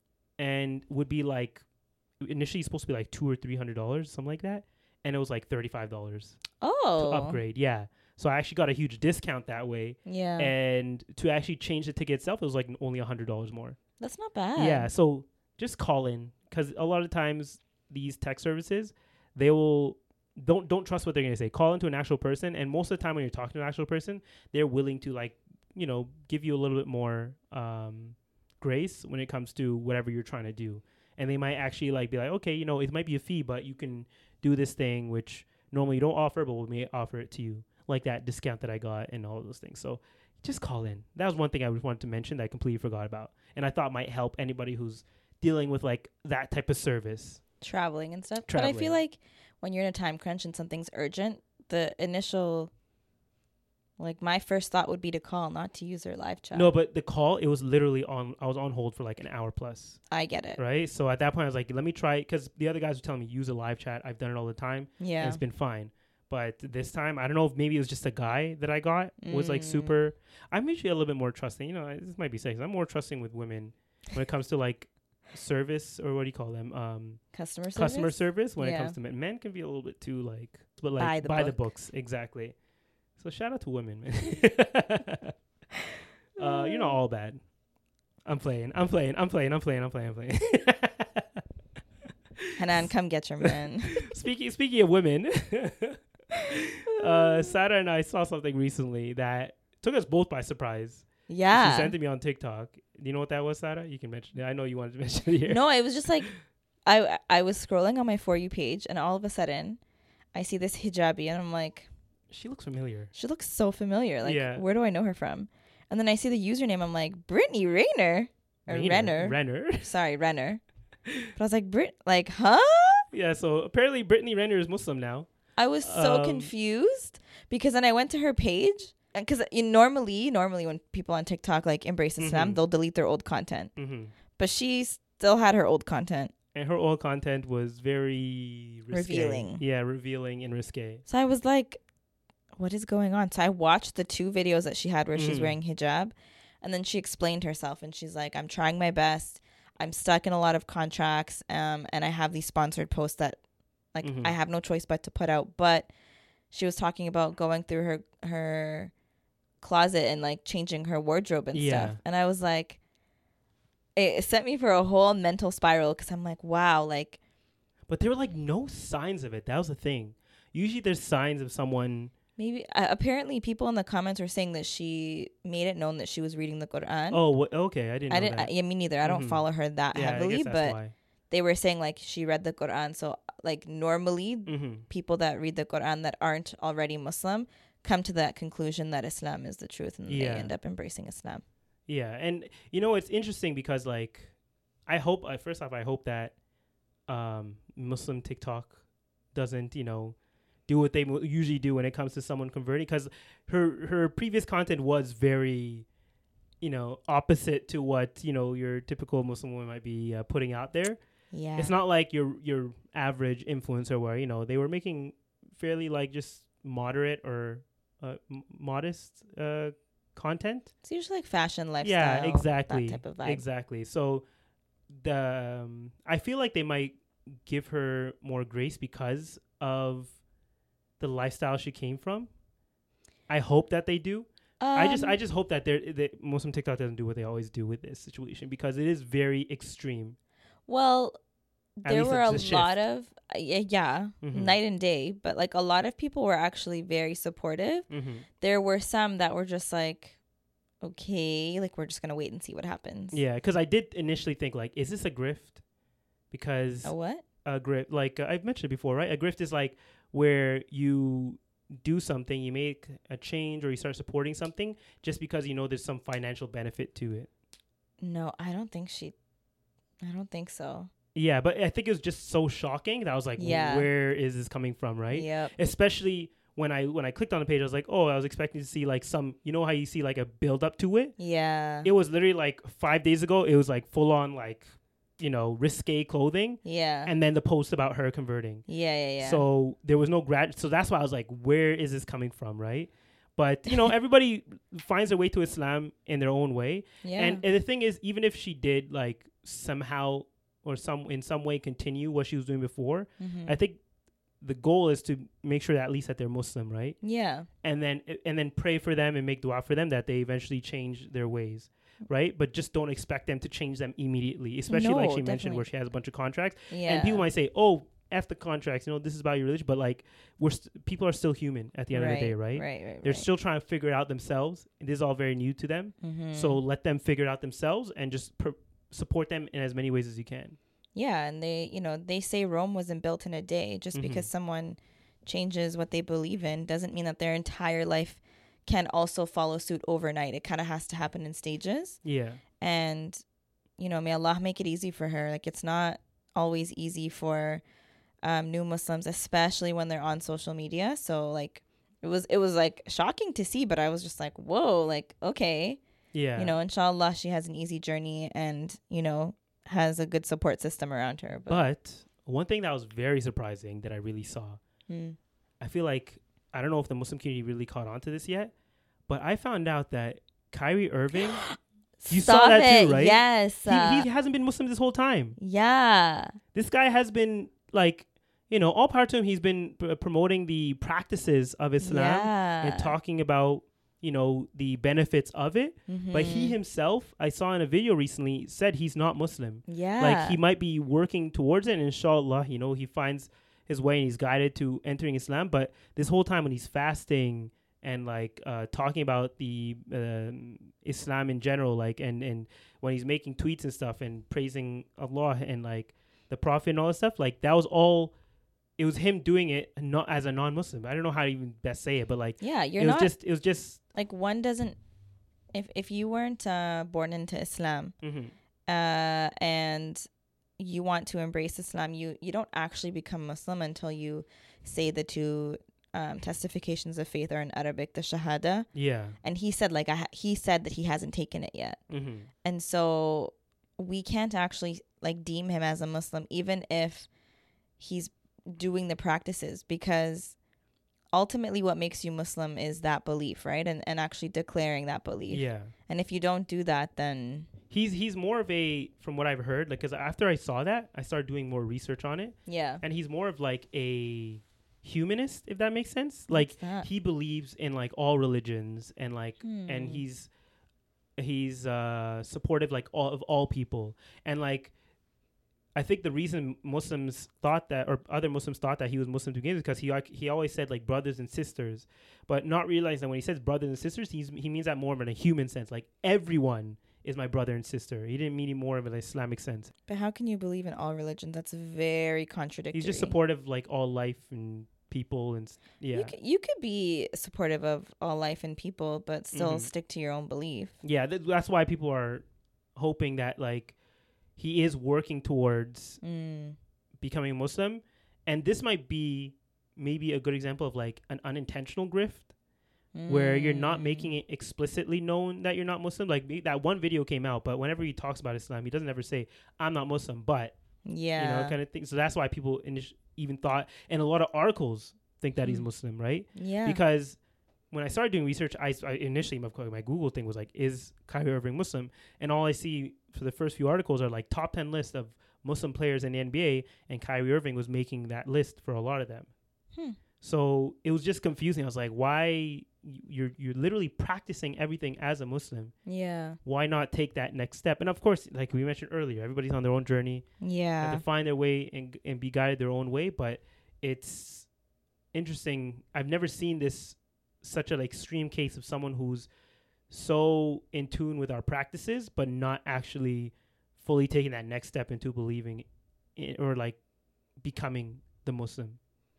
D: and would be like initially supposed to be like two or three hundred dollars, something like that, and it was like thirty five dollars
C: Oh.
D: to upgrade. Yeah, so I actually got a huge discount that way,
C: Yeah.
D: and to actually change the ticket itself, it was like only a hundred dollars more.
C: That's not bad.
D: Yeah, so just call in, because a lot of times these tech services, they will don't don't trust what they're gonna say. Call into an actual person, and most of the time when you're talking to an actual person, they're willing to like, you know, give you a little bit more um grace when it comes to whatever you're trying to do. And they might actually like be like, okay, you know, it might be a fee, but you can do this thing which normally you don't offer, but we may offer it to you, like that discount that I got and all of those things. So just call in. That was one thing I just wanted to mention that I completely forgot about, and I thought might help anybody who's dealing with like that type of service,
C: traveling and stuff.
D: Traveling.
C: But I feel like when you're in a time crunch and something's urgent, the initial, like my first thought would be to call, not to use their live chat.
D: No, but the call, it was literally on, I was on hold for like an hour plus.
C: I get it.
D: Right? So at that point, I was like, let me try it. Because the other guys were telling me, use a live chat. I've done it all the time.
C: Yeah.
D: And it's been fine. But this time, I don't know if maybe it was just a guy that I got mm. was like super. I'm usually a little bit more trusting. You know, this might be sexist. I'm more trusting with women when it comes to like service, or what do you call them? Um,
C: customer service.
D: Customer service when
C: yeah.
D: it comes to men. Men can be a little bit too like, but like
C: by the,
D: by
C: book.
D: the books. Exactly. So shout out to women, man. uh, you're not all bad. I'm playing. I'm playing. I'm playing. I'm playing. I'm playing. I'm playing.
C: Hanan, come get your man.
D: speaking speaking of women, uh, Sarah and I saw something recently that took us both by surprise.
C: Yeah.
D: She sent it me on TikTok. Do you know what that was, Sarah? You can mention it. I know you wanted to mention it here.
C: No, it was just like I I was scrolling on my For You page, and all of a sudden I see this hijabi, and I'm like,
D: she looks familiar.
C: She looks so familiar. Like,
D: yeah.
C: where do I know her from? And then I see the username. I'm like, Brittany Rayner. Or
D: Rainer.
C: Renner.
D: Renner.
C: Sorry, Renner. But I was like, Brit, like, huh?
D: Yeah, so apparently Brittany Renner is Muslim now.
C: I was so
D: um,
C: confused because then I went to her page. Because normally, normally when people on TikTok like embrace Islam,
D: mm-hmm.
C: they'll delete their old content.
D: Mm-hmm.
C: But she still had her old content.
D: And her old content was very risque.
C: Revealing.
D: Yeah, revealing and risque.
C: So I was like, what is going on? So I watched the two videos that she had where
D: mm.
C: she's wearing hijab. And then she explained herself. And she's like, I'm trying my best. I'm stuck in a lot of contracts. Um, and I have these sponsored posts that like
D: mm-hmm.
C: I have no choice but to put out. But she was talking about going through her her closet and like changing her wardrobe and
D: yeah.
C: stuff. And I was like, it sent me for a whole mental spiral because I'm like, wow, like.
D: But there were like no signs of it. That was the thing. Usually there's signs of someone.
C: Maybe uh, apparently people in the comments were saying that she made it known that she was reading the Quran.
D: Oh, wh- okay. I didn't know
C: I didn't.
D: that.
C: I, yeah, me neither. I don't
D: mm-hmm.
C: follow her that
D: yeah,
C: heavily,
D: I guess that's
C: but
D: why.
C: they were saying like she read the Quran. So like normally
D: mm-hmm.
C: people that read the Quran that aren't already Muslim come to that conclusion that Islam is the truth, and
D: yeah.
C: they end up embracing Islam.
D: Yeah, and you know it's interesting because like I hope uh, first off I hope that um, Muslim TikTok doesn't you know do what they mo- usually do when it comes to someone converting, because her her previous content was very you know opposite to what you know your typical Muslim woman might be uh, putting out there.
C: Yeah,
D: it's not like your your average influencer where you know they were making fairly like just moderate or uh, m- modest uh, content.
C: It's usually like fashion, lifestyle.
D: Yeah, exactly.
C: That type of vibe.
D: Exactly. So the um, I feel like they might give her more grace because of the lifestyle she came from. I hope that they do. Um, I just I just hope that they're that Muslim TikTok doesn't do what they always do with this situation, because it is very extreme.
C: Well,
D: At
C: there
D: least
C: were a
D: it's a
C: lot
D: shift.
C: of uh, yeah, yeah
D: Mhm.
C: night and day, but like a lot of people were actually very supportive.
D: Mm-hmm.
C: There were some that were just like, okay, like we're just gonna wait and see what happens.
D: Yeah, because I did initially think like, is this a grift? Because
C: A what?
D: a grift, like uh, I've mentioned it before, right? A grift is like where you do something, you make a change, or you start supporting something just because you know there's some financial benefit to it.
C: No, I don't think she. I don't think so.
D: Yeah, but I think it was just so shocking that I was like,
C: Yeah.
D: where is this coming from, right?
C: Yep.
D: Especially when I when I clicked on the page, I was like, oh, I was expecting to see like some, you know how you see like a build up to it?
C: Yeah.
D: It was literally like five days ago, it was like full on like, you know, risque clothing.
C: Yeah.
D: And then the post about her converting.
C: Yeah, yeah, yeah.
D: So there was no grad. So that's why I was like, where is this coming from, right? But, you know, everybody finds their way to Islam in their own way.
C: Yeah.
D: And, and the thing is, even if she did like somehow or some in some way continue what she was doing before,
C: Mhm.
D: I think the goal is to make sure that at least that they're Muslim, right?
C: Yeah.
D: And then and then pray for them and make dua for them that they eventually change their ways, right? But just don't expect them to change them immediately, especially
C: No,
D: like she mentioned
C: definitely.
D: where she has a bunch of contracts.
C: Yeah.
D: And people might say, oh, F the contracts, you know, this is about your religion, but like we're st- people are still human at the end
C: right,
D: of the day, right?
C: Right, right,
D: They're
C: right.
D: still trying to figure it out themselves. And this is all very new to them.
C: Mm-hmm.
D: So let them figure it out themselves and just pr- support them in as many ways as you can.
C: Yeah, and they, you know, they say Rome wasn't built in a day. Just
D: Mm-hmm.
C: because someone changes what they believe in doesn't mean that their entire life can also follow suit overnight. It kind of has to happen in stages.
D: Yeah.
C: And, you know, may Allah make it easy for her. Like, it's not always easy for um, new Muslims, especially when they're on social media. So, like, it was, it was like shocking to see, but I was just like, whoa, like, okay.
D: Yeah.
C: You know, inshallah, she has an easy journey and, you know, has a good support system around her. But,
D: But one thing that was very surprising that I really saw,
C: hmm.
D: I feel like, I don't know if the Muslim community really caught on to this yet, but I found out that Kyrie Irving, you
C: Stop
D: saw that
C: it.
D: too, right?
C: Yes. Uh,
D: He, he hasn't been Muslim this whole time.
C: yeah.
D: This guy has been like, you know, all power to him. He's been p- promoting the practices of Islam
C: Yeah.
D: and talking about, you know, the benefits of it. But he
C: Mhm.
D: himself, I saw in a video recently, said he's not Muslim.
C: Yeah.
D: Like he might be working towards it, and inshallah, you know, he finds his way and he's guided to entering Islam. But this whole time when he's fasting and like uh, talking about the um Islam in general, like and and when he's making tweets and stuff and praising Allah and like the Prophet and all that stuff, like that was all. It was him doing it not as a non-Muslim. I don't know how to even best say it, but like
C: yeah, you're
D: it was
C: not
D: just it was just.
C: like one doesn't if if you weren't uh, born into Islam
D: Mm-hmm.
C: uh, and you want to embrace Islam, you you don't actually become Muslim until you say the two um, testifications of faith, or in Arabic the Shahada.
D: Yeah.
C: And he said like I ha- he said that he hasn't taken it yet,
D: Mm-hmm.
C: and so we can't actually like deem him as a Muslim even if he's doing the practices, because ultimately what makes you Muslim is that belief, right? And and actually declaring that belief.
D: Yeah.
C: And if you don't do that, then
D: He's he's more of a, from what I've heard, like, because after I saw that, I started doing more research on it,
C: yeah.
D: and he's more of like a humanist, if that makes sense. Like
C: that?
D: he believes in like all religions, and like
C: Hmm.
D: and he's he's uh supportive like all of all people, and like I think the reason Muslims thought that, or other Muslims thought that he was Muslim to begin with, because he like, he always said like brothers and sisters, but not realizing that when he says brothers and sisters, he's he means that more in a human sense. Like everyone is my brother and sister. He didn't mean it more of an Islamic sense.
C: But how can you believe in all religions? That's very contradictory.
D: He's just supportive like all life and people and s- yeah.
C: You, c- you could be supportive of all life and people, but still
D: Mhm.
C: stick to your own belief.
D: Yeah, th- that's why people are hoping that like he is working towards
C: Mm.
D: becoming Muslim, and this might be maybe a good example of like an unintentional grift where you're not
C: Mm.
D: making it explicitly known that you're not Muslim. Like me- that one video came out, but whenever he talks about Islam, he doesn't ever say I'm not Muslim, but
C: Yeah.
D: you know, kind of thing. So that's why people init- even thought, and a lot of articles think that he's
C: Mm.
D: Muslim, right?
C: Yeah.
D: Because when I started doing research, I, I initially my, my Google thing was like, is Kyrie Irving Muslim? And all I see for the first few articles are like top ten list of Muslim players in the N B A, and Kyrie Irving was making that list for a lot of them.
C: Hmm.
D: So it was just confusing. I was like, why you're you're literally practicing everything as a Muslim?
C: Yeah.
D: Why not take that next step? And of course, like we mentioned earlier, everybody's on their own journey.
C: Yeah.
D: Have to find their way and and be guided their own way. But it's interesting. I've never seen this such an extreme case of someone who's so in tune with our practices, but not actually fully taking that next step into believing in, or like becoming the Muslim.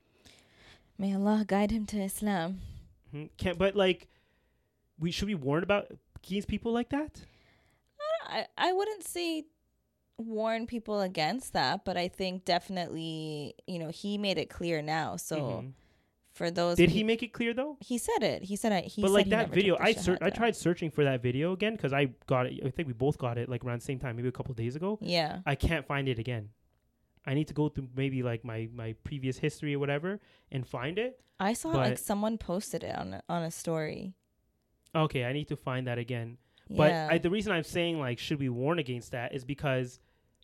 C: May Allah guide him to Islam.
D: Hmm. Can't, but like, we should be warned about against people like that.
C: I, I wouldn't say warn people against that, but I think definitely, you know, he made it clear now. So
D: Mhm.
C: for those
D: Did
C: peop-
D: he make it clear though?
C: He said it. He said it. He
D: but
C: said
D: like
C: he
D: that
C: never
D: video,
C: took the
D: I ser- I
C: Shahada.
D: tried searching for that video again because I got it. I think we both got it like around the same time, maybe a couple of days ago.
C: Yeah.
D: I can't find it again. I need to go through maybe like my, my previous history or whatever and find it.
C: I saw
D: but-
C: like someone posted it on a, on a story.
D: Okay, I need to find that again. But
C: Yeah.
D: I, the reason I'm saying like should we warn against that is because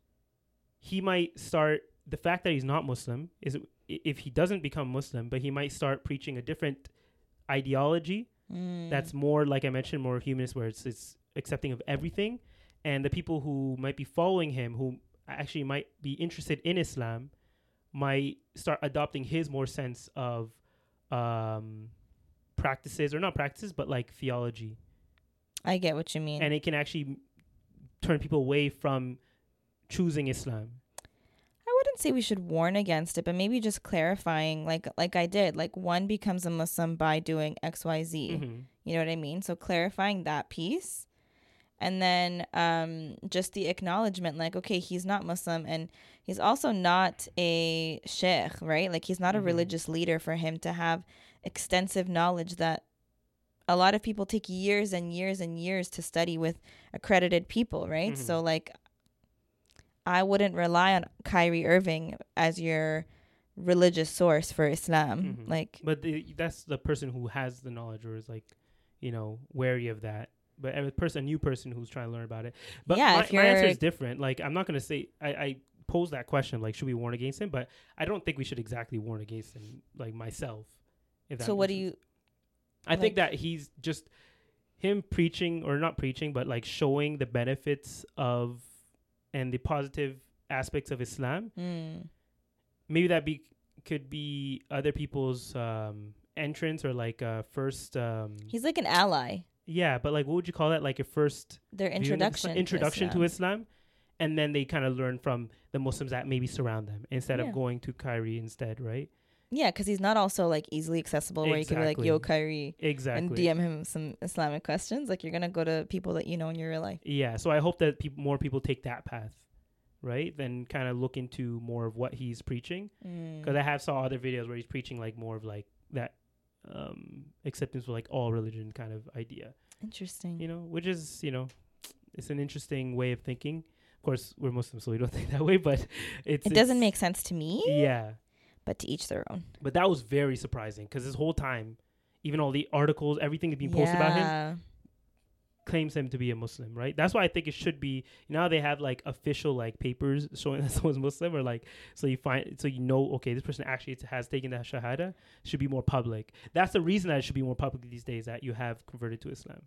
D: he might start, the fact that he's not Muslim is i- if he doesn't become Muslim, but he might start preaching a different ideology
C: Mm.
D: that's more, like I mentioned, more humanist, where it's, it's accepting of everything. And the people who might be following him, who actually might be interested in Islam, might start adopting his more sense of um, practices, or not practices, but like theology.
C: I get what you mean.
D: And it can actually turn people away from choosing Islam.
C: I wouldn't say we should warn against it, but maybe just clarifying, like like I did, like one becomes a Muslim by doing X, Y, Z.
D: Mm-hmm.
C: You know what I mean? So clarifying that piece. And then um, just the acknowledgement, like, okay, he's not Muslim, and he's also not a sheikh, right? Like, he's not mm-hmm. a religious leader for him to have extensive knowledge that a lot of people take years and years and years to study with accredited people, right? Mm-hmm. So, like, I wouldn't rely on Kyrie Irving as your religious source for Islam. Mm-hmm. Like,
D: but the, that's the person who has the knowledge, or is, like, you know, wary of that. But a person, a new person who's trying to learn about it. But
C: yeah,
D: my,
C: if
D: my answer is different. Like, I'm not going to say, I, I pose that question, like, should we warn against him? But I don't think we should exactly warn against him, like, myself. If that
C: so what do
D: sense.
C: you...
D: I like, think that he's just, him preaching, or not preaching, but, like, showing the benefits of, and the positive aspects of Islam.
C: Mm.
D: Maybe that be could be other people's um, entrance, or, like, uh, first... Um,
C: he's like an ally.
D: Yeah, but like, what would you call that? Like your first
C: their introduction,
D: introduction
C: to Islam.
D: to Islam, and then they kind of learn from the Muslims that maybe surround them instead
C: yeah.
D: of going to Kyrie instead, right?
C: Yeah, because he's not also like easily accessible, where exactly. you can be like, "Yo, Kyrie,"
D: exactly,
C: and D M him some Islamic questions. Like, you're gonna go to people that you know in your real life.
D: Yeah, so I hope that peop- more people take that path, right? Then kind of look into more of what he's preaching, because mm. I have saw other videos where he's preaching like more of like that um, acceptance for like all religion kind of idea.
C: Interesting.
D: You know, which is, you know, it's an interesting way of thinking. Of course, we're Muslims, so we don't think that way, but it's...
C: It doesn't it's, make sense to me.
D: Yeah.
C: But to each their own.
D: But that was very surprising, because this whole time, even all the articles, everything that's being posted
C: yeah.
D: about him, claims him to be a Muslim, right? That's why I think it should be, you know, they have like official like papers showing that someone's Muslim, or like, so you find, so you know, okay, this person actually t- has taken that shahada, should be more public. That's the reason that it should be more public these days, that you have converted to Islam.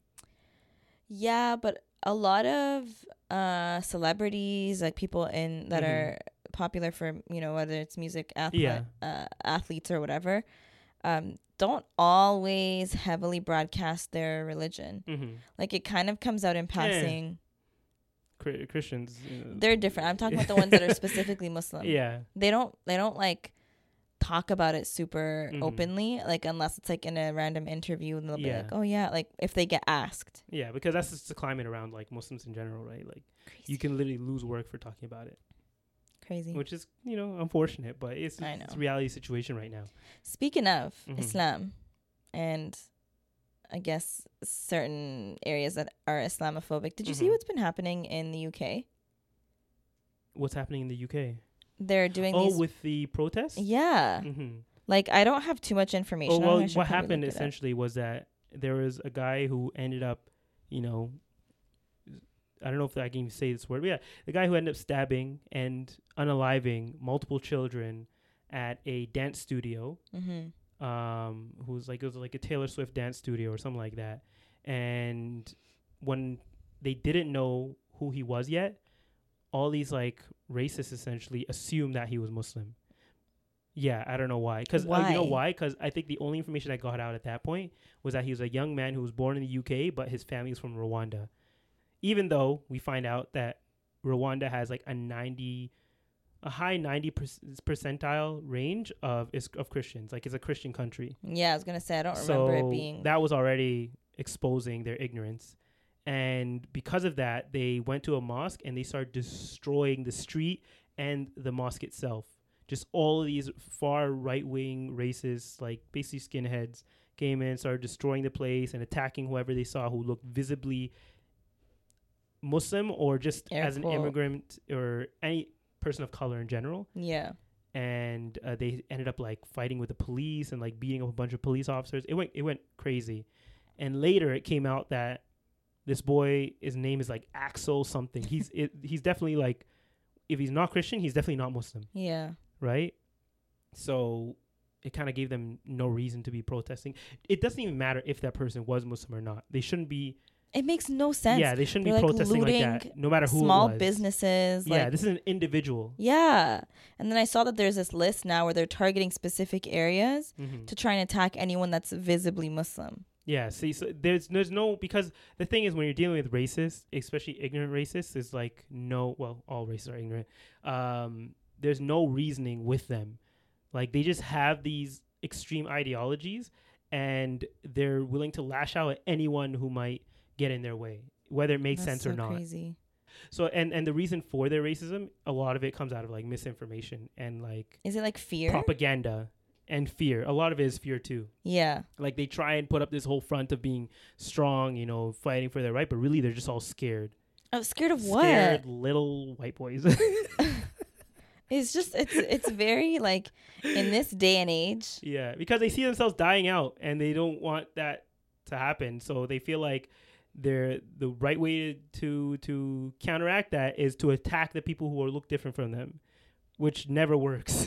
C: Yeah, but a lot of uh, celebrities, like people in that mm-hmm. are popular for, you know, whether it's music, athlete, yeah. uh, athletes or whatever, um, don't always heavily broadcast their religion. Mm-hmm. Like, it kind of comes out in passing.
D: Yeah. Christians, you know.
C: They're different. I'm talking about the ones that are specifically Muslim.
D: Yeah,
C: they don't. They don't like talk about it super mm-hmm. openly, like, unless it's like in a random interview, and they'll yeah. be like, "Oh yeah," like if they get asked.
D: Yeah, because that's just the climate around like Muslims in general, right? Like, Crazy. You can literally lose work for talking about it.
C: Crazy.
D: Which is, you know, unfortunate, but it's,
C: I know.
D: it's a reality situation right now.
C: Speaking of mm-hmm. Islam, and I guess certain areas that are Islamophobic, did you mm-hmm. see what's been happening in the U K?
D: What's happening in the U K?
C: They're doing
D: oh
C: these...
D: with the protests?
C: Yeah.
D: Mm-hmm.
C: Like, I don't have too much information.
D: Oh, well,
C: on it.
D: what happened essentially was that there was a guy who ended up, you know, I don't know if I can even say this word, but yeah, the guy who ended up stabbing and unaliving multiple children at a dance studio, mm-hmm. um, who's like, it was like a Taylor Swift dance studio or something like that. And when they didn't know who he was yet, all these like racists essentially assumed that he was Muslim. Yeah, I don't know why. Because uh, you know why? Because I think the only information I got out at that point was that he was a young man who was born in the U K, but his family is from Rwanda. Even though we find out that Rwanda has like a ninety, a high ninety percentile range of is of Christians, like it's a Christian country.
C: Yeah, I was gonna say I don't
D: so
C: remember it being.
D: That was already exposing their ignorance, and because of that, they went to a mosque and they started destroying the street and the mosque itself. Just all of these far right wing racists, like basically skinheads, came in, started destroying the place and attacking whoever they saw who looked visibly Muslim or just
C: Air
D: as
C: cool.
D: an immigrant or any person of color in general.
C: Yeah.
D: And uh, they ended up like fighting with the police and like beating up a bunch of police officers. It went it went crazy. And later it came out that this boy, his name is like Axel something. He's it, he's definitely like, if he's not Christian, he's definitely not Muslim.
C: Yeah.
D: Right? So it kind of gave them no reason to be protesting. It doesn't even matter if that person was Muslim or not. They shouldn't be
C: It makes no sense.
D: Yeah, they shouldn't
C: They're,
D: be
C: like,
D: protesting like
C: looting
D: that, no matter who
C: small
D: it was.
C: businesses.
D: Yeah,
C: like,
D: this is an individual.
C: Yeah. And then I saw that there's this list now where they're targeting specific areas
D: Mm-hmm.
C: to try and attack anyone that's visibly Muslim.
D: Yeah, see, so there's there's no, because the thing is when you're dealing with racists, especially ignorant racists, is like no, well, all racists are ignorant. Um, there's no reasoning with them. Like they just have these extreme ideologies, and they're willing to lash out at anyone who might get in their way, whether it makes
C: That's
D: sense
C: so
D: or not.
C: Crazy.
D: So and and the reason for their racism, a lot of it comes out of like misinformation and like
C: Is it like fear?
D: propaganda and fear. A lot of it is fear too.
C: Yeah.
D: Like they try and put up this whole front of being strong, you know, fighting for their right, but really they're just all scared.
C: I'm scared of what?
D: Scared little white boys.
C: It's just it's it's very like in this day and age.
D: Yeah, because they see themselves dying out and they don't want that to happen. So they feel like they're the right way to to counteract that is to attack the people who are look different from them, which never works.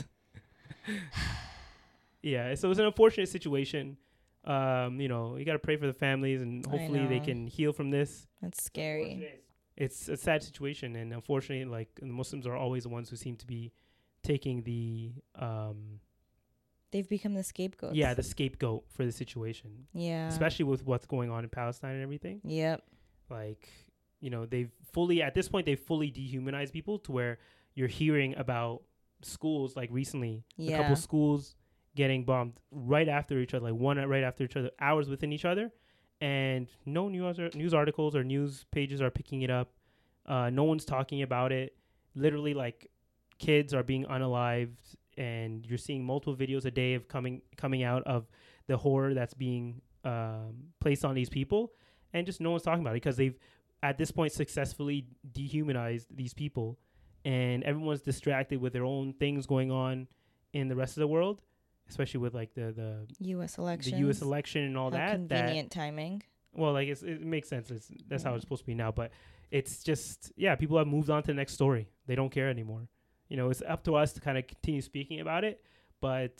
D: Yeah, so it's an unfortunate situation. Um, you know, you got to pray for the families and hopefully they
C: know.
D: can heal from this.
C: That's scary.
D: It's a sad situation, and unfortunately, like the Muslims are always the ones who seem to be taking the um,
C: They've become the scapegoats.
D: yeah, the scapegoat for the situation.
C: Yeah.
D: Especially with what's going on in Palestine and everything.
C: Yep.
D: Like, you know, they've fully, at this point, they've fully dehumanized people to where you're hearing about schools, like recently,
C: Yeah.
D: a couple schools getting bombed right after each other, like one right after each other, hours within each other. And no news, ar- news articles or news pages are picking it up. Uh, no one's talking about it. Literally, like, kids are being unalived, and you're seeing multiple videos a day of coming coming out of the horror that's being um, placed on these people, and just no one's talking about it because they've, at this point, successfully dehumanized these people, and everyone's distracted with their own things going on in the rest of the world, especially with like the the
C: U S elections.
D: the U S election and all
C: How
D: that.
C: convenient
D: that,
C: timing.
D: Well, like it's, it makes sense. It's, that's
C: Yeah.
D: how it's supposed to be now. But it's just, yeah, people have moved on to the next story. They don't care anymore. You know, it's up to us to kind of continue speaking about it. But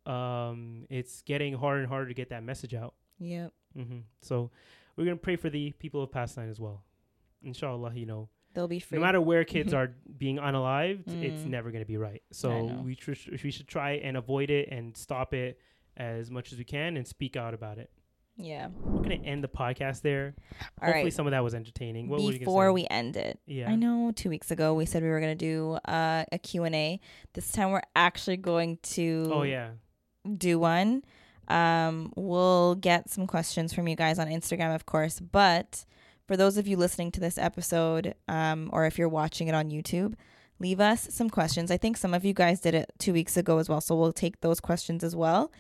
D: um, it's getting harder and harder to get that message out.
C: Yep.
D: Mm-hmm. So we're going to pray for the people of Palestine as well. Inshallah, you know,
C: They'll be free.
D: no matter where kids are being unalived, it's
C: Mm.
D: never going to be right.
C: I
D: So
C: know.
D: we tr- we should try and avoid it and stop it as much as we can and speak out about it.
C: Yeah.
D: We're going to end the podcast there.
C: All
D: Hopefully
C: right.
D: some of that was entertaining. What were you
C: Before
D: gonna say?
C: we end it,
D: Yeah.
C: I know two weeks ago we said we were going to do uh, a Q and A. This time we're actually going to
D: Oh, yeah.
C: do one. Um, we'll get some questions from you guys on Instagram, of course. But for those of you listening to this episode, um, or if you're watching it on YouTube, leave us some questions. I think some of you guys did it two weeks ago as well. So we'll take those questions as well.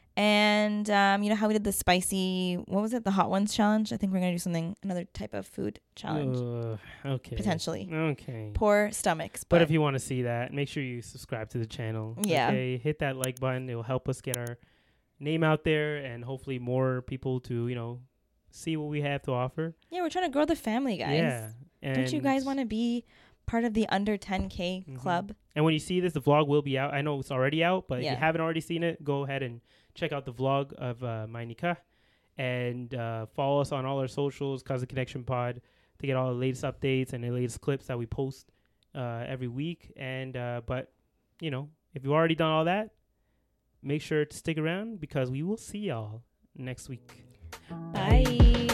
C: And um, you know how we did the spicy, what was it? The hot ones challenge. I think we're going to do something, another type of food challenge.
D: Uh, okay.
C: Potentially.
D: Okay.
C: Poor stomachs.
D: But
C: But,
D: if you want to see that, make sure you subscribe to the channel.
C: Yeah.
D: Okay. Hit that like button. It will help us get our name out there and hopefully more people to, you know, see what we have to offer.
C: yeah, we're trying to grow the family, guys.
D: Yeah.
C: Don't you guys
D: And-
C: want to be part of the under ten K
D: Mhm.
C: club?
D: And when you see this, the vlog will be out. I know it's already out, but if
C: Yeah.
D: you haven't already seen it, go ahead and check out the vlog of uh, my nikah, and uh, follow us on all our socials, Cousin Connection Pod, to get all the latest updates and the latest clips that we post uh, every week. And uh, but you know, if you've already done all that, make sure to stick around because we will see y'all next week.
C: Bye.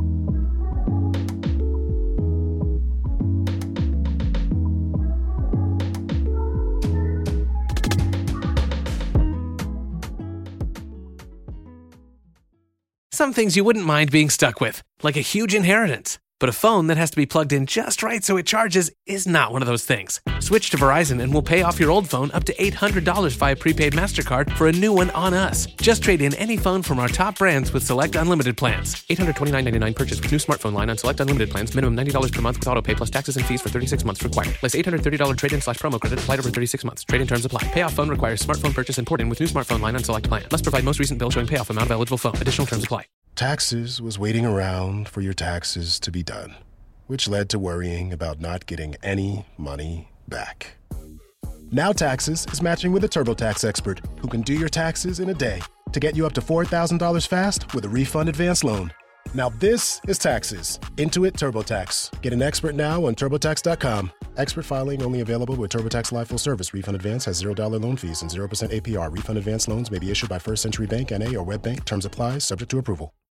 E: Some things you wouldn't mind being stuck with, like a huge inheritance. But a phone that has to be plugged in just right so it charges is not one of those things. Switch to Verizon and we'll pay off your old phone up to eight hundred dollars via prepaid MasterCard for a new one on us. Just trade in any phone from our top brands with select unlimited plans. eight hundred twenty-nine dollars and ninety-nine cents purchase with new smartphone line on select unlimited plans. Minimum ninety dollars per month with auto pay plus taxes and fees for thirty-six months required. Less eight hundred thirty dollars trade-in slash promo credit applied over thirty-six months. Trade-in terms apply. Payoff phone requires smartphone purchase and port-in with new smartphone line on select plan. Must provide most recent bill showing payoff amount of eligible phone. Additional terms apply.
F: Taxes was waiting around for your taxes to be done, which led to worrying about not getting any money back. Now Taxes is matching with a TurboTax expert who can do your taxes in a day to get you up to four thousand dollars fast with a refund advance loan. Now this is taxes. Intuit TurboTax. Get an expert now on TurboTax dot com. Expert filing only available with TurboTax Live Full Service. Refund advance has zero dollars loan fees and zero percent A P R. Refund advance loans may be issued by First Century Bank N A or Web Bank. Terms apply, subject to approval.